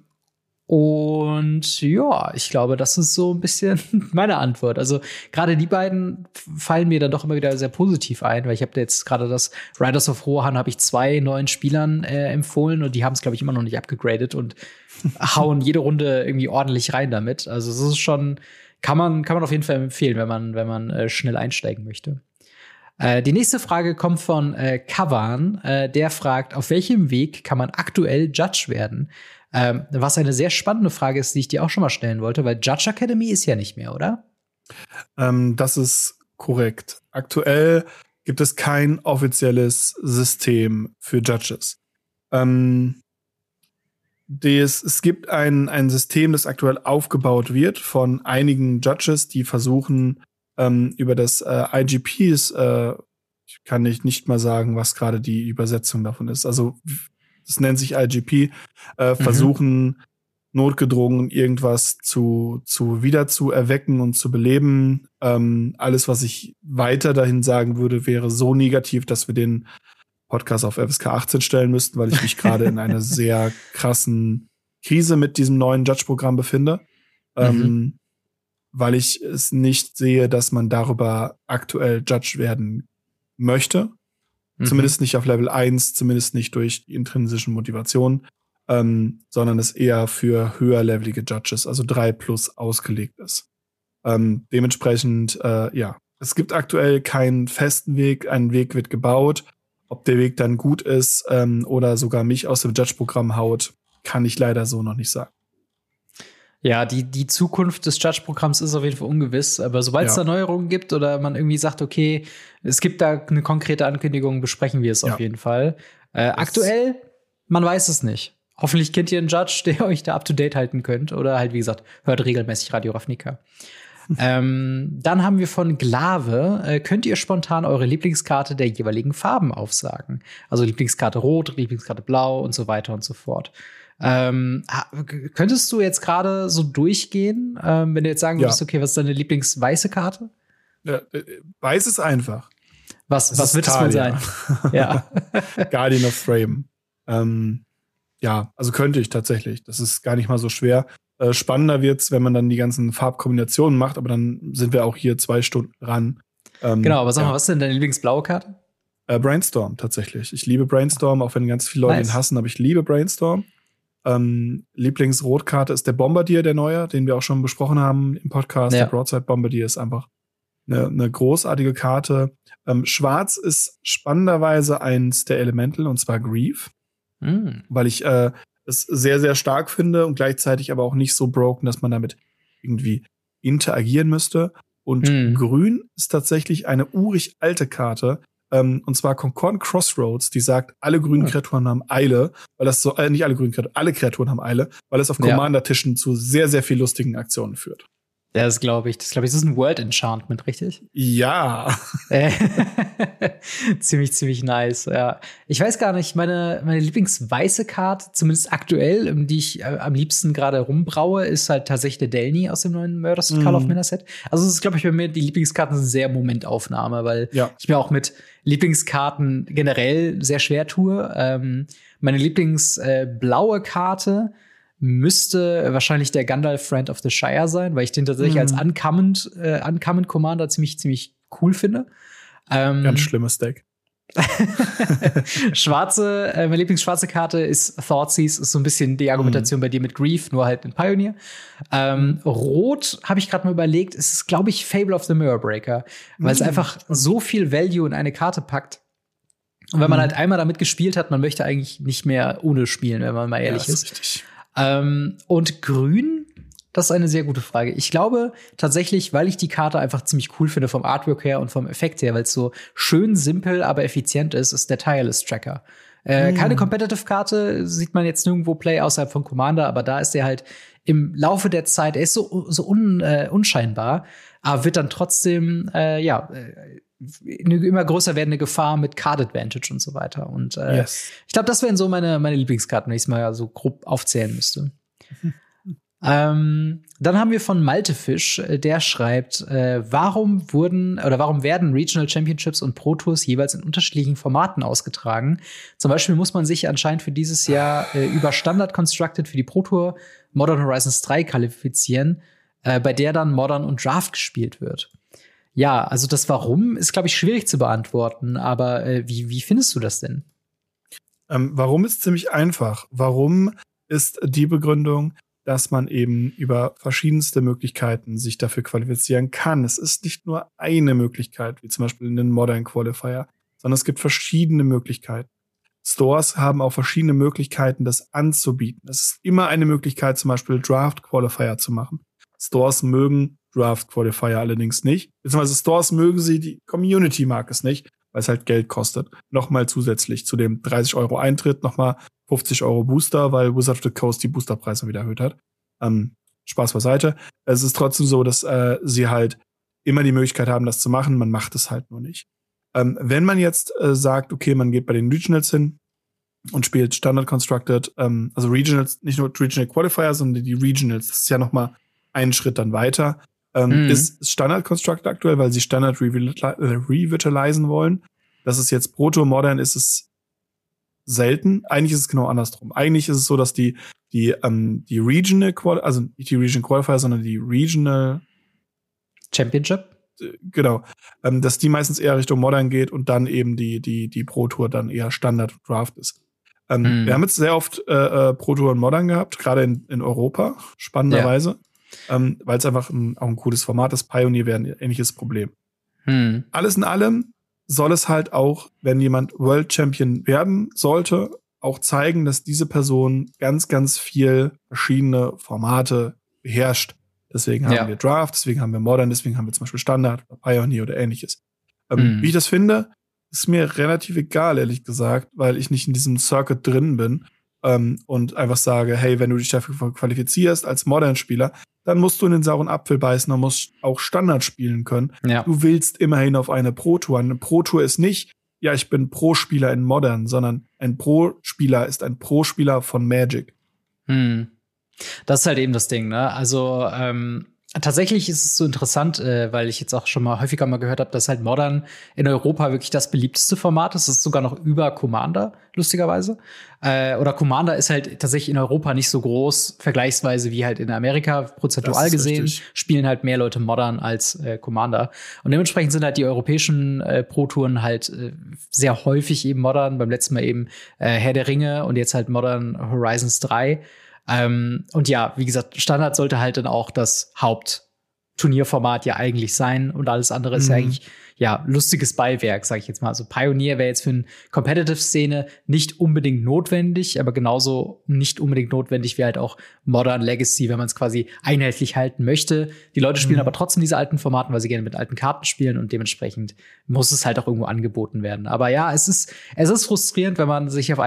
B: Und ja, ich glaube, das ist so ein bisschen meine Antwort. Also gerade die beiden fallen mir dann doch immer wieder sehr positiv ein, weil ich habe jetzt gerade das Riders of Rohan habe ich zwei neuen Spielern äh, empfohlen und die haben es, glaube ich, immer noch nicht abgegradet und hauen jede Runde irgendwie ordentlich rein damit. Also es ist schon, kann man, kann man auf jeden Fall empfehlen, wenn man, wenn man äh, schnell einsteigen möchte. Äh, die nächste Frage kommt von äh, Kavan. Äh, der fragt, auf welchem Weg kann man aktuell Judge werden? Ähm, was eine sehr spannende Frage ist, die ich dir auch schon mal stellen wollte, weil Judge Academy ist ja nicht mehr, oder?
A: Ähm, das ist korrekt. Aktuell gibt es kein offizielles System für Judges. Ähm, des, es gibt ein, ein System, das aktuell aufgebaut wird von einigen Judges, die versuchen, ähm, über das äh, I G Ps, äh, ich kann nicht, nicht mal sagen, was gerade die Übersetzung davon ist. Also das nennt sich I G P, äh, versuchen mhm. notgedrungen irgendwas zu, zu wieder zu erwecken und zu beleben. Ähm, alles, was ich weiter dahin sagen würde, wäre so negativ, dass wir den Podcast auf F S K achtzehn stellen müssten, weil ich mich gerade in einer sehr krassen Krise mit diesem neuen Judge-Programm befinde. Mhm. Ähm, weil ich es nicht sehe, dass man darüber aktuell Judge werden möchte. Mhm. Zumindest nicht auf Level eins, zumindest nicht durch die intrinsischen Motivationen, ähm, sondern es eher für höherlevelige Judges, also drei plus ausgelegt ist. Ähm, dementsprechend, äh, ja, es gibt aktuell keinen festen Weg, ein Weg wird gebaut. Ob der Weg dann gut ist ähm, oder sogar mich aus dem Judge-Programm haut, kann ich leider so noch nicht sagen.
B: Ja, die, die Zukunft des Judge-Programms ist auf jeden Fall ungewiss. Aber sobald es ja. da Neuerungen gibt oder man irgendwie sagt, okay, es gibt da eine konkrete Ankündigung, besprechen wir es ja. auf jeden Fall. Äh, aktuell, man weiß es nicht. Hoffentlich kennt ihr einen Judge, der euch da up-to-date halten könnt. Oder halt, wie gesagt, hört regelmäßig Radio Ravnica. ähm, dann haben wir von Glave, äh, könnt ihr spontan eure Lieblingskarte der jeweiligen Farben aufsagen? Also Lieblingskarte Rot, Lieblingskarte Blau und so weiter und so fort. Ähm, könntest du jetzt gerade so durchgehen, ähm, wenn du jetzt sagen würdest, ja. okay, was ist deine Lieblingsweiße Karte?
A: Ja, weiß ist einfach.
B: Was, das was wird es wohl sein? Ja.
A: Guardian of Frame. Ähm, ja, also könnte ich tatsächlich. Das ist gar nicht mal so schwer. Äh, spannender wird's, wenn man dann die ganzen Farbkombinationen macht, aber dann sind wir auch hier zwei Stunden dran. Ähm,
B: genau, aber sag
A: ja.
B: mal, was ist denn deine Lieblingsblaue Karte?
A: Äh, Brainstorm, tatsächlich. Ich liebe Brainstorm, auch wenn ganz viele Leute nice. ihn hassen, aber ich liebe Brainstorm. Ähm, Lieblingsrotkarte ist der Bombardier, der neue, den wir auch schon besprochen haben im Podcast. Ja. Der Broadside Bombardier ist einfach eine, eine großartige Karte. Ähm, Schwarz ist spannenderweise eins der Elemental, und zwar Grief. Mm. Weil ich äh, es sehr, sehr stark finde und gleichzeitig aber auch nicht so broken, dass man damit irgendwie interagieren müsste. Und mm. Grün ist tatsächlich eine urig alte Karte, Ähm, und zwar Concordant Crossroads, die sagt, alle grünen ja. Kreaturen haben Eile, weil das so, äh, nicht alle grünen Kreaturen, alle Kreaturen haben Eile, weil es auf ja. Commander-Tischen zu sehr, sehr viel lustigen Aktionen führt.
B: Ja, das glaube ich. Das glaube ich, das ist ein World Enchantment, richtig?
A: Ja.
B: ziemlich, ziemlich nice, ja. Ich weiß gar nicht, meine, meine Lieblingsweiße Karte, zumindest aktuell, um die ich äh, am liebsten gerade rumbraue, ist halt tatsächlich der Delny aus dem neuen Murders of Call of Mana Set. Also es ist, glaube ich, bei mir, die Lieblingskarten sind sehr Momentaufnahme, weil ja. ich mir auch mit Lieblingskarten generell sehr schwer tue. Ähm, meine Lieblingsblaue äh, Karte müsste wahrscheinlich der Gandalf Friend of the Shire sein, weil ich den tatsächlich mhm. als Uncommon, äh, Uncommon Commander ziemlich, ziemlich cool finde. Ähm,
A: Ganz schlimmes Deck.
B: Schwarze, äh, meine Lieblingsschwarze Karte ist Thoughtseize, ist so ein bisschen die Argumentation mhm. bei dir mit Grief, nur halt in Pioneer. Ähm, Rot habe ich gerade mal überlegt, es ist, glaube ich, Fable of the Mirrorbreaker, weil mhm. es einfach so viel Value in eine Karte packt. Und wenn man mhm. halt einmal damit gespielt hat, man möchte eigentlich nicht mehr ohne spielen, wenn man mal ehrlich ja, ist. ist. Richtig. Ähm, und Grün, das ist eine sehr gute Frage. Ich glaube tatsächlich, weil ich die Karte einfach ziemlich cool finde vom Artwork her und vom Effekt her, weil es so schön simpel, aber effizient ist, ist der Tireless Tracker. Äh, mm. Keine Competitive-Karte, sieht man jetzt nirgendwo Play außerhalb von Commander, aber da ist er halt im Laufe der Zeit, er ist so, so un, äh, unscheinbar, aber wird dann trotzdem, äh, ja, äh, eine immer größer werdende Gefahr mit Card Advantage und so weiter. Und äh, yes. ich glaube, das wären so meine, meine Lieblingskarten, wenn ich es mal so grob aufzählen müsste. Mhm. ähm, dann haben wir von Maltefisch, der schreibt, äh, warum wurden oder warum werden Regional Championships und Pro Tours jeweils in unterschiedlichen Formaten ausgetragen? Zum Beispiel muss man sich anscheinend für dieses Jahr äh, über Standard Constructed für die Pro Tour Modern Horizons drei qualifizieren, äh, bei der dann Modern und Draft gespielt wird. Ja, also das Warum ist, glaube ich, schwierig zu beantworten, aber äh, wie, wie findest du das denn?
A: Ähm, warum ist ziemlich einfach. Warum ist die Begründung, dass man eben über verschiedenste Möglichkeiten sich dafür qualifizieren kann. Es ist nicht nur eine Möglichkeit, wie zum Beispiel einen Modern Qualifier, sondern es gibt verschiedene Möglichkeiten. Stores haben auch verschiedene Möglichkeiten, das anzubieten. Es ist immer eine Möglichkeit, zum Beispiel Draft Qualifier zu machen. Stores mögen Draft Qualifier allerdings nicht. Beziehungsweise Stores mögen sie, die Community mag es nicht, weil es halt Geld kostet. Nochmal zusätzlich zu dem dreißig Euro Eintritt, nochmal fünfzig Euro Booster, weil Wizard of the Coast die Boosterpreise wieder erhöht hat. Ähm, Spaß beiseite. Es ist trotzdem so, dass äh, sie halt immer die Möglichkeit haben, das zu machen. Man macht es halt nur nicht. Ähm, wenn man jetzt äh, sagt, okay, man geht bei den Regionals hin und spielt Standard Constructed, ähm, also Regionals, nicht nur Regional Qualifier, sondern die Regionals, das ist ja nochmal einen Schritt dann weiter. Ähm, mhm. Ist Standard Constructed aktuell, weil sie Standard revitalizen wollen. Das ist jetzt Proto Modern, ist es selten. Eigentlich ist es genau andersrum. Eigentlich ist es so, dass die die ähm, die Regional Qual also nicht die Regional Qualifier, sondern die Regional
B: Championship,
A: äh, genau, ähm, dass die meistens eher Richtung Modern geht und dann eben die die die Pro Tour dann eher Standard und Draft ist. Ähm, mhm. Wir haben jetzt sehr oft äh, Pro Tour und Modern gehabt, gerade in in Europa, spannenderweise. Ja. Ähm, weil es einfach ein, auch ein cooles Format ist. Pioneer wäre ein ähnliches Problem. Hm. Alles in allem soll es halt auch, wenn jemand World Champion werden sollte, auch zeigen, dass diese Person ganz, ganz viel verschiedene Formate beherrscht. Deswegen haben ja. wir Draft, deswegen haben wir Modern, deswegen haben wir zum Beispiel Standard, Pioneer oder ähnliches. Ähm, hm. Wie ich das finde, ist mir relativ egal, ehrlich gesagt, weil ich nicht in diesem Circuit drin bin ähm, und einfach sage, hey, wenn du dich dafür qualifizierst als Modern-Spieler, dann musst du in den sauren Apfel beißen, dann musst du auch Standard spielen können. Ja. Du willst immerhin auf eine Pro-Tour. Eine Pro-Tour ist nicht, ja, ich bin Pro-Spieler in Modern, sondern ein Pro-Spieler ist ein Pro-Spieler von Magic.
B: Hm. Das ist halt eben das Ding, ne? Also, ähm, tatsächlich ist es so interessant, äh, weil ich jetzt auch schon mal häufiger mal gehört habe, dass halt Modern in Europa wirklich das beliebteste Format ist. Das ist sogar noch über Commander, lustigerweise. Äh, oder Commander ist halt tatsächlich in Europa nicht so groß, vergleichsweise wie halt in Amerika, prozentual gesehen. Richtig. Spielen halt mehr Leute Modern als äh, Commander. Und dementsprechend sind halt die europäischen äh, Pro-Touren halt äh, sehr häufig eben Modern. Beim letzten Mal eben äh, Herr der Ringe und jetzt halt Modern Horizons drei. Ähm, und ja, wie gesagt, Standard sollte halt dann auch das Hauptturnierformat ja eigentlich sein und alles andere mhm. ist ja eigentlich ja lustiges Beiwerk, sag ich jetzt mal. Also Pioneer wäre jetzt für eine Competitive-Szene nicht unbedingt notwendig, aber genauso nicht unbedingt notwendig wie halt auch Modern Legacy, wenn man es quasi einheitlich halten möchte. Die Leute spielen mhm. aber trotzdem diese alten Formaten, weil sie gerne mit alten Karten spielen und dementsprechend muss es halt auch irgendwo angeboten werden. Aber ja, es ist es ist frustrierend, wenn man sich auf einen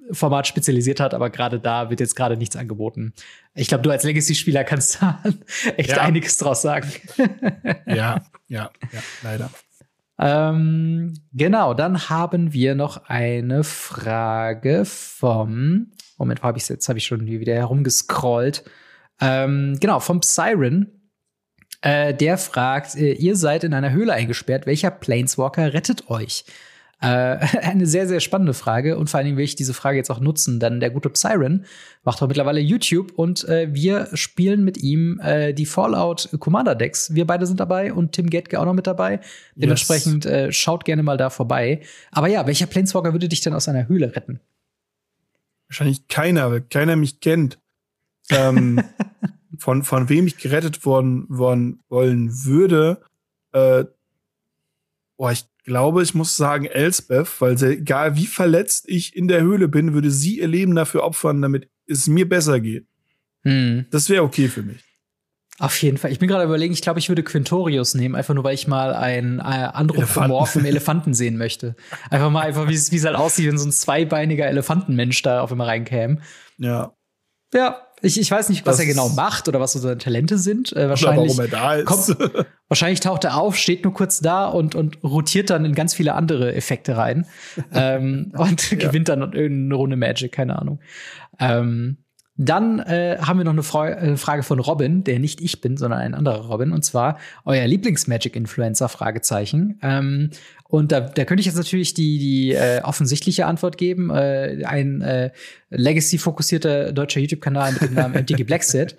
B: Format spezialisiert hat, aber gerade da wird jetzt gerade nichts angeboten. Ich glaube, du als Legacy-Spieler kannst da echt ja. einiges draus sagen.
A: ja, ja, ja, leider.
B: Ähm, genau, dann haben wir noch eine Frage vom Moment, wo habe ich jetzt habe ich schon wieder herumgescrollt. Ähm, genau, vom Siren. Äh, der fragt, äh, ihr seid in einer Höhle eingesperrt. Welcher Planeswalker rettet euch? Äh, eine sehr, sehr spannende Frage. Und vor allen Dingen will ich diese Frage jetzt auch nutzen, denn der gute Siren macht auch mittlerweile YouTube und äh, wir spielen mit ihm äh, die Fallout Commander Decks. Wir beide sind dabei und Tim Gettke auch noch mit dabei. Dementsprechend yes. äh, schaut gerne mal da vorbei. Aber ja, welcher Planeswalker würde dich denn aus einer Höhle retten?
A: Wahrscheinlich keiner, weil keiner mich kennt. ähm, von, von wem ich gerettet worden, worden wollen würde, äh, boah, ich glaube, ich muss sagen Elspeth, weil sie, egal wie verletzt ich in der Höhle bin, würde sie ihr Leben dafür opfern, damit es mir besser geht.
B: Hm.
A: Das wäre okay für mich.
B: Auf jeden Fall. Ich bin gerade überlegen, ich glaube, ich würde Quintorius nehmen, einfach nur, weil ich mal einen äh, anthropomorphen Elefanten. Elefanten sehen möchte. Einfach mal, einfach wie es wie es halt aussieht, wenn so ein zweibeiniger Elefantenmensch da auf einmal reinkäme.
A: Ja.
B: Ja, ich, ich weiß nicht, was das er genau macht oder was so seine Talente sind. Äh, wahrscheinlich,
A: oder warum er da ist.
B: Kommt, wahrscheinlich taucht er auf, steht nur kurz da und, und rotiert dann in ganz viele andere Effekte rein. ähm, und ja. gewinnt dann irgendeine Runde Magic, keine Ahnung. Ähm, Dann äh, haben wir noch eine, Fra- eine Frage von Robin, der nicht ich bin, sondern ein anderer Robin. Und zwar euer Lieblings-Magic-Influencer, Fragezeichen. Ähm, und da, da könnte ich jetzt natürlich die, die äh, offensichtliche Antwort geben. Äh, ein äh, Legacy-fokussierter deutscher YouTube-Kanal mit dem Namen M T G Blackset.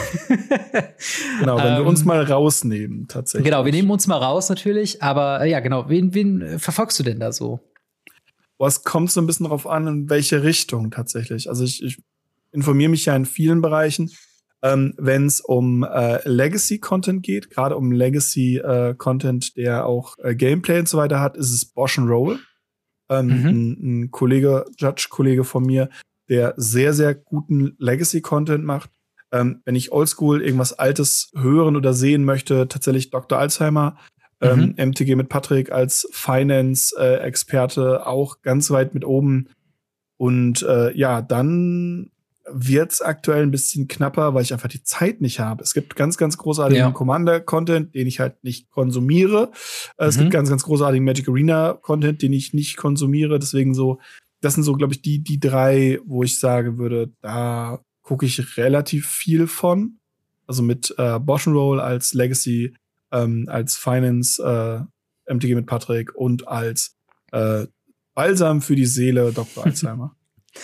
A: Genau, wenn wir uns mal rausnehmen, tatsächlich.
B: Genau, wir nehmen uns mal raus natürlich. Aber äh, ja, genau, wen, wen verfolgst du denn da so?
A: Boah, es kommt so ein bisschen darauf an, in welche Richtung tatsächlich. Also ich, ich informiere mich ja in vielen Bereichen, ähm, wenn es um äh, Legacy-Content geht, gerade um Legacy-Content, äh, der auch äh, Gameplay und so weiter hat, ist es Bosch and Roll. Ähm, mhm. ein, ein Kollege, Judge-Kollege von mir, der sehr, sehr guten Legacy-Content macht. Ähm, wenn ich Oldschool irgendwas Altes hören oder sehen möchte, tatsächlich Doktor Alzheimer, mhm. ähm, M T G mit Patrick als Finance-Experte auch ganz weit mit oben. Und äh, ja, dann wird's aktuell ein bisschen knapper, weil ich einfach die Zeit nicht habe. Es gibt ganz, ganz großartigen ja. Commander-Content, den ich halt nicht konsumiere. Mhm. Es gibt ganz, ganz großartigen Magic Arena-Content, den ich nicht konsumiere. Deswegen so, das sind so, glaube ich, die die drei, wo ich sagen würde, da gucke ich relativ viel von. Also mit äh, Bosch and Roll als Legacy, ähm, als Finance, äh, M T G mit Patrick und als äh, Balsam für die Seele Doktor Alzheimer.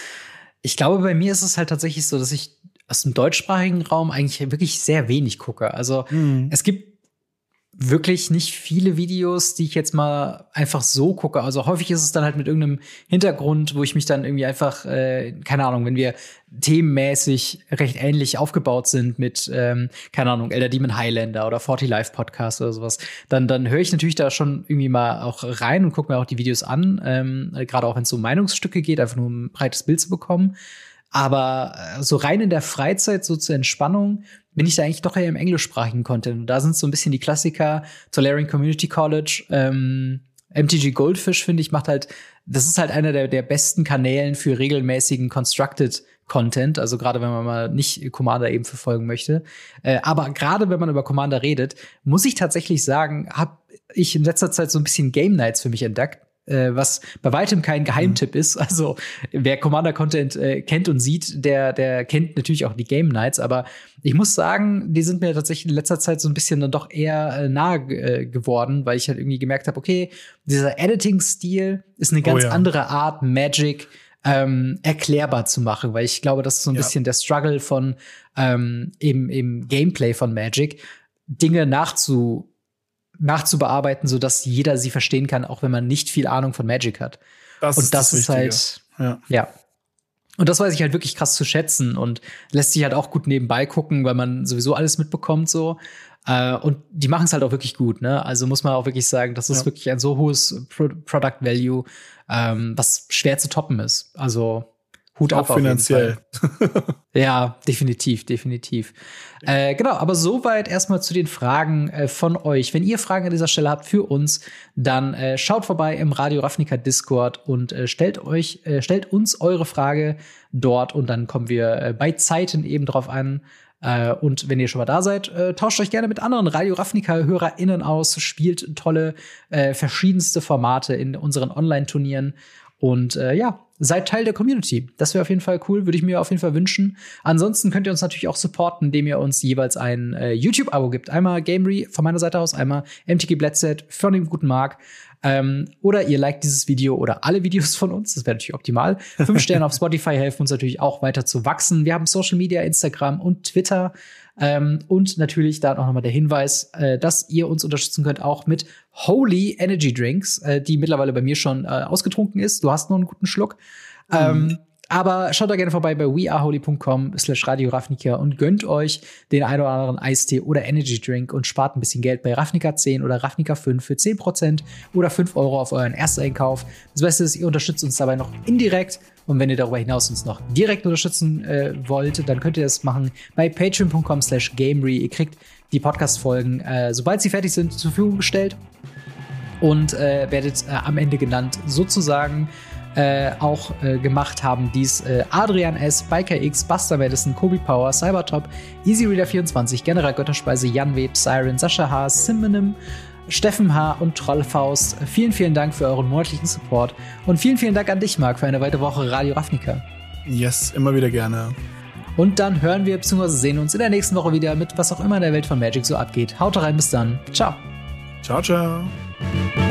B: Ich glaube, bei mir ist es halt tatsächlich so, dass ich aus dem deutschsprachigen Raum eigentlich wirklich sehr wenig gucke. Also mhm. es gibt wirklich nicht viele Videos, die ich jetzt mal einfach so gucke. Also häufig ist es dann halt mit irgendeinem Hintergrund, wo ich mich dann irgendwie einfach, äh, keine Ahnung, wenn wir themenmäßig recht ähnlich aufgebaut sind mit, ähm, keine Ahnung, Elder Demon Highlander oder forty Life Podcast oder sowas, dann, dann höre ich natürlich da schon irgendwie mal auch rein und gucke mir auch die Videos an, ähm, gerade auch wenn es um Meinungsstücke geht, einfach nur um ein breites Bild zu bekommen. Aber so rein in der Freizeit, so zur Entspannung, bin ich da eigentlich doch eher im englischsprachigen Content. Und da sind so ein bisschen die Klassiker, Tolarian Community College, ähm, M T G Goldfish, finde ich, macht halt, das ist halt einer der, der besten Kanälen für regelmäßigen Constructed Content, also gerade wenn man mal nicht Commander eben verfolgen möchte. Äh, aber gerade wenn man über Commander redet, muss ich tatsächlich sagen, habe ich in letzter Zeit so ein bisschen Game Nights für mich entdeckt, äh, was bei weitem kein Geheimtipp mhm. ist. Also wer Commander-Content äh, kennt und sieht, der, der kennt natürlich auch die Game Nights. Aber ich muss sagen, die sind mir tatsächlich in letzter Zeit so ein bisschen dann doch eher äh, nahe äh, geworden, weil ich halt irgendwie gemerkt habe, okay, dieser Editing-Stil ist eine ganz oh, ja. andere Art, Magic ähm, erklärbar zu machen, weil ich glaube, das ist so ein ja. bisschen der Struggle von ähm, im, im Gameplay von Magic, Dinge nachzu nachzubearbeiten, so dass jeder sie verstehen kann, auch wenn man nicht viel Ahnung von Magic hat.
A: Das
B: und
A: ist
B: das,
A: das
B: ist halt,
A: ja.
B: ja. Und das weiß ich halt wirklich krass zu schätzen und lässt sich halt auch gut nebenbei gucken, weil man sowieso alles mitbekommt, so. Äh, und die machen es halt auch wirklich gut, ne? Also muss man auch wirklich sagen, das ist ja. wirklich ein so hohes Pro- Product Value, ähm, was schwer zu toppen ist. Also Hut
A: auch
B: ab auf jeden
A: finanziell.
B: Fall. Ja, definitiv, definitiv. Äh, genau, aber soweit erstmal zu den Fragen äh, von euch. Wenn ihr Fragen an dieser Stelle habt für uns, dann äh, schaut vorbei im Radio Ravnica Discord und äh, stellt euch, äh, stellt uns eure Frage dort und dann kommen wir äh, bei Zeiten eben drauf an. Äh, und wenn ihr schon mal da seid, äh, tauscht euch gerne mit anderen Radio Ravnica-HörerInnen aus, spielt tolle, äh, verschiedenste Formate in unseren Online-Turnieren. Und äh, ja, seid Teil der Community. Das wäre auf jeden Fall cool, würde ich mir auf jeden Fall wünschen. Ansonsten könnt ihr uns natürlich auch supporten, indem ihr uns jeweils ein äh, YouTube-Abo gibt. Einmal Gamery von meiner Seite aus, einmal M T G Bladset von dem guten Marc. Ähm, oder ihr liked dieses Video oder alle Videos von uns. Das wäre natürlich optimal. Fünf Sterne auf Spotify helfen uns natürlich auch weiter zu wachsen. Wir haben Social Media, Instagram und Twitter. Ähm, und natürlich da auch nochmal der Hinweis, äh, dass ihr uns unterstützen könnt, auch mit Holy Energy Drinks, äh, die mittlerweile bei mir schon äh, ausgetrunken ist. Du hast noch einen guten Schluck. Mhm. Ähm, aber schaut da gerne vorbei bei weareholy punkt com slash Radio Ravnica und gönnt euch den ein oder anderen Eistee oder Energy Drink und spart ein bisschen Geld bei Ravnica zehn oder Ravnica fünf für zehn Prozent oder fünf Euro auf euren Ersteinkauf. Das Beste ist, ihr unterstützt uns dabei noch indirekt. Und wenn ihr darüber hinaus uns noch direkt unterstützen äh, wollt, dann könnt ihr das machen bei patreon punkt com slash gamery. Ihr kriegt die Podcast-Folgen, äh, sobald sie fertig sind, zur Verfügung gestellt und äh, werdet äh, am Ende genannt sozusagen. Äh, auch äh, gemacht haben dies äh, Adrian S., Biker X, Buster Madison, Kobe Power, Cybertop, EasyReader vierundzwanzig, General Götterspeise, Jan Web, Siren, Sascha H., Simonim, Steffen H. und Trollfaust. Vielen, vielen Dank für euren monatlichen Support und vielen, vielen Dank an dich, Marc, für eine weitere Woche Radio Ravnica.
A: Yes, immer wieder gerne.
B: Und dann hören wir bzw. sehen uns in der nächsten Woche wieder mit was auch immer in der Welt von Magic so abgeht. Haut rein, bis dann. Ciao.
A: Ciao, ciao.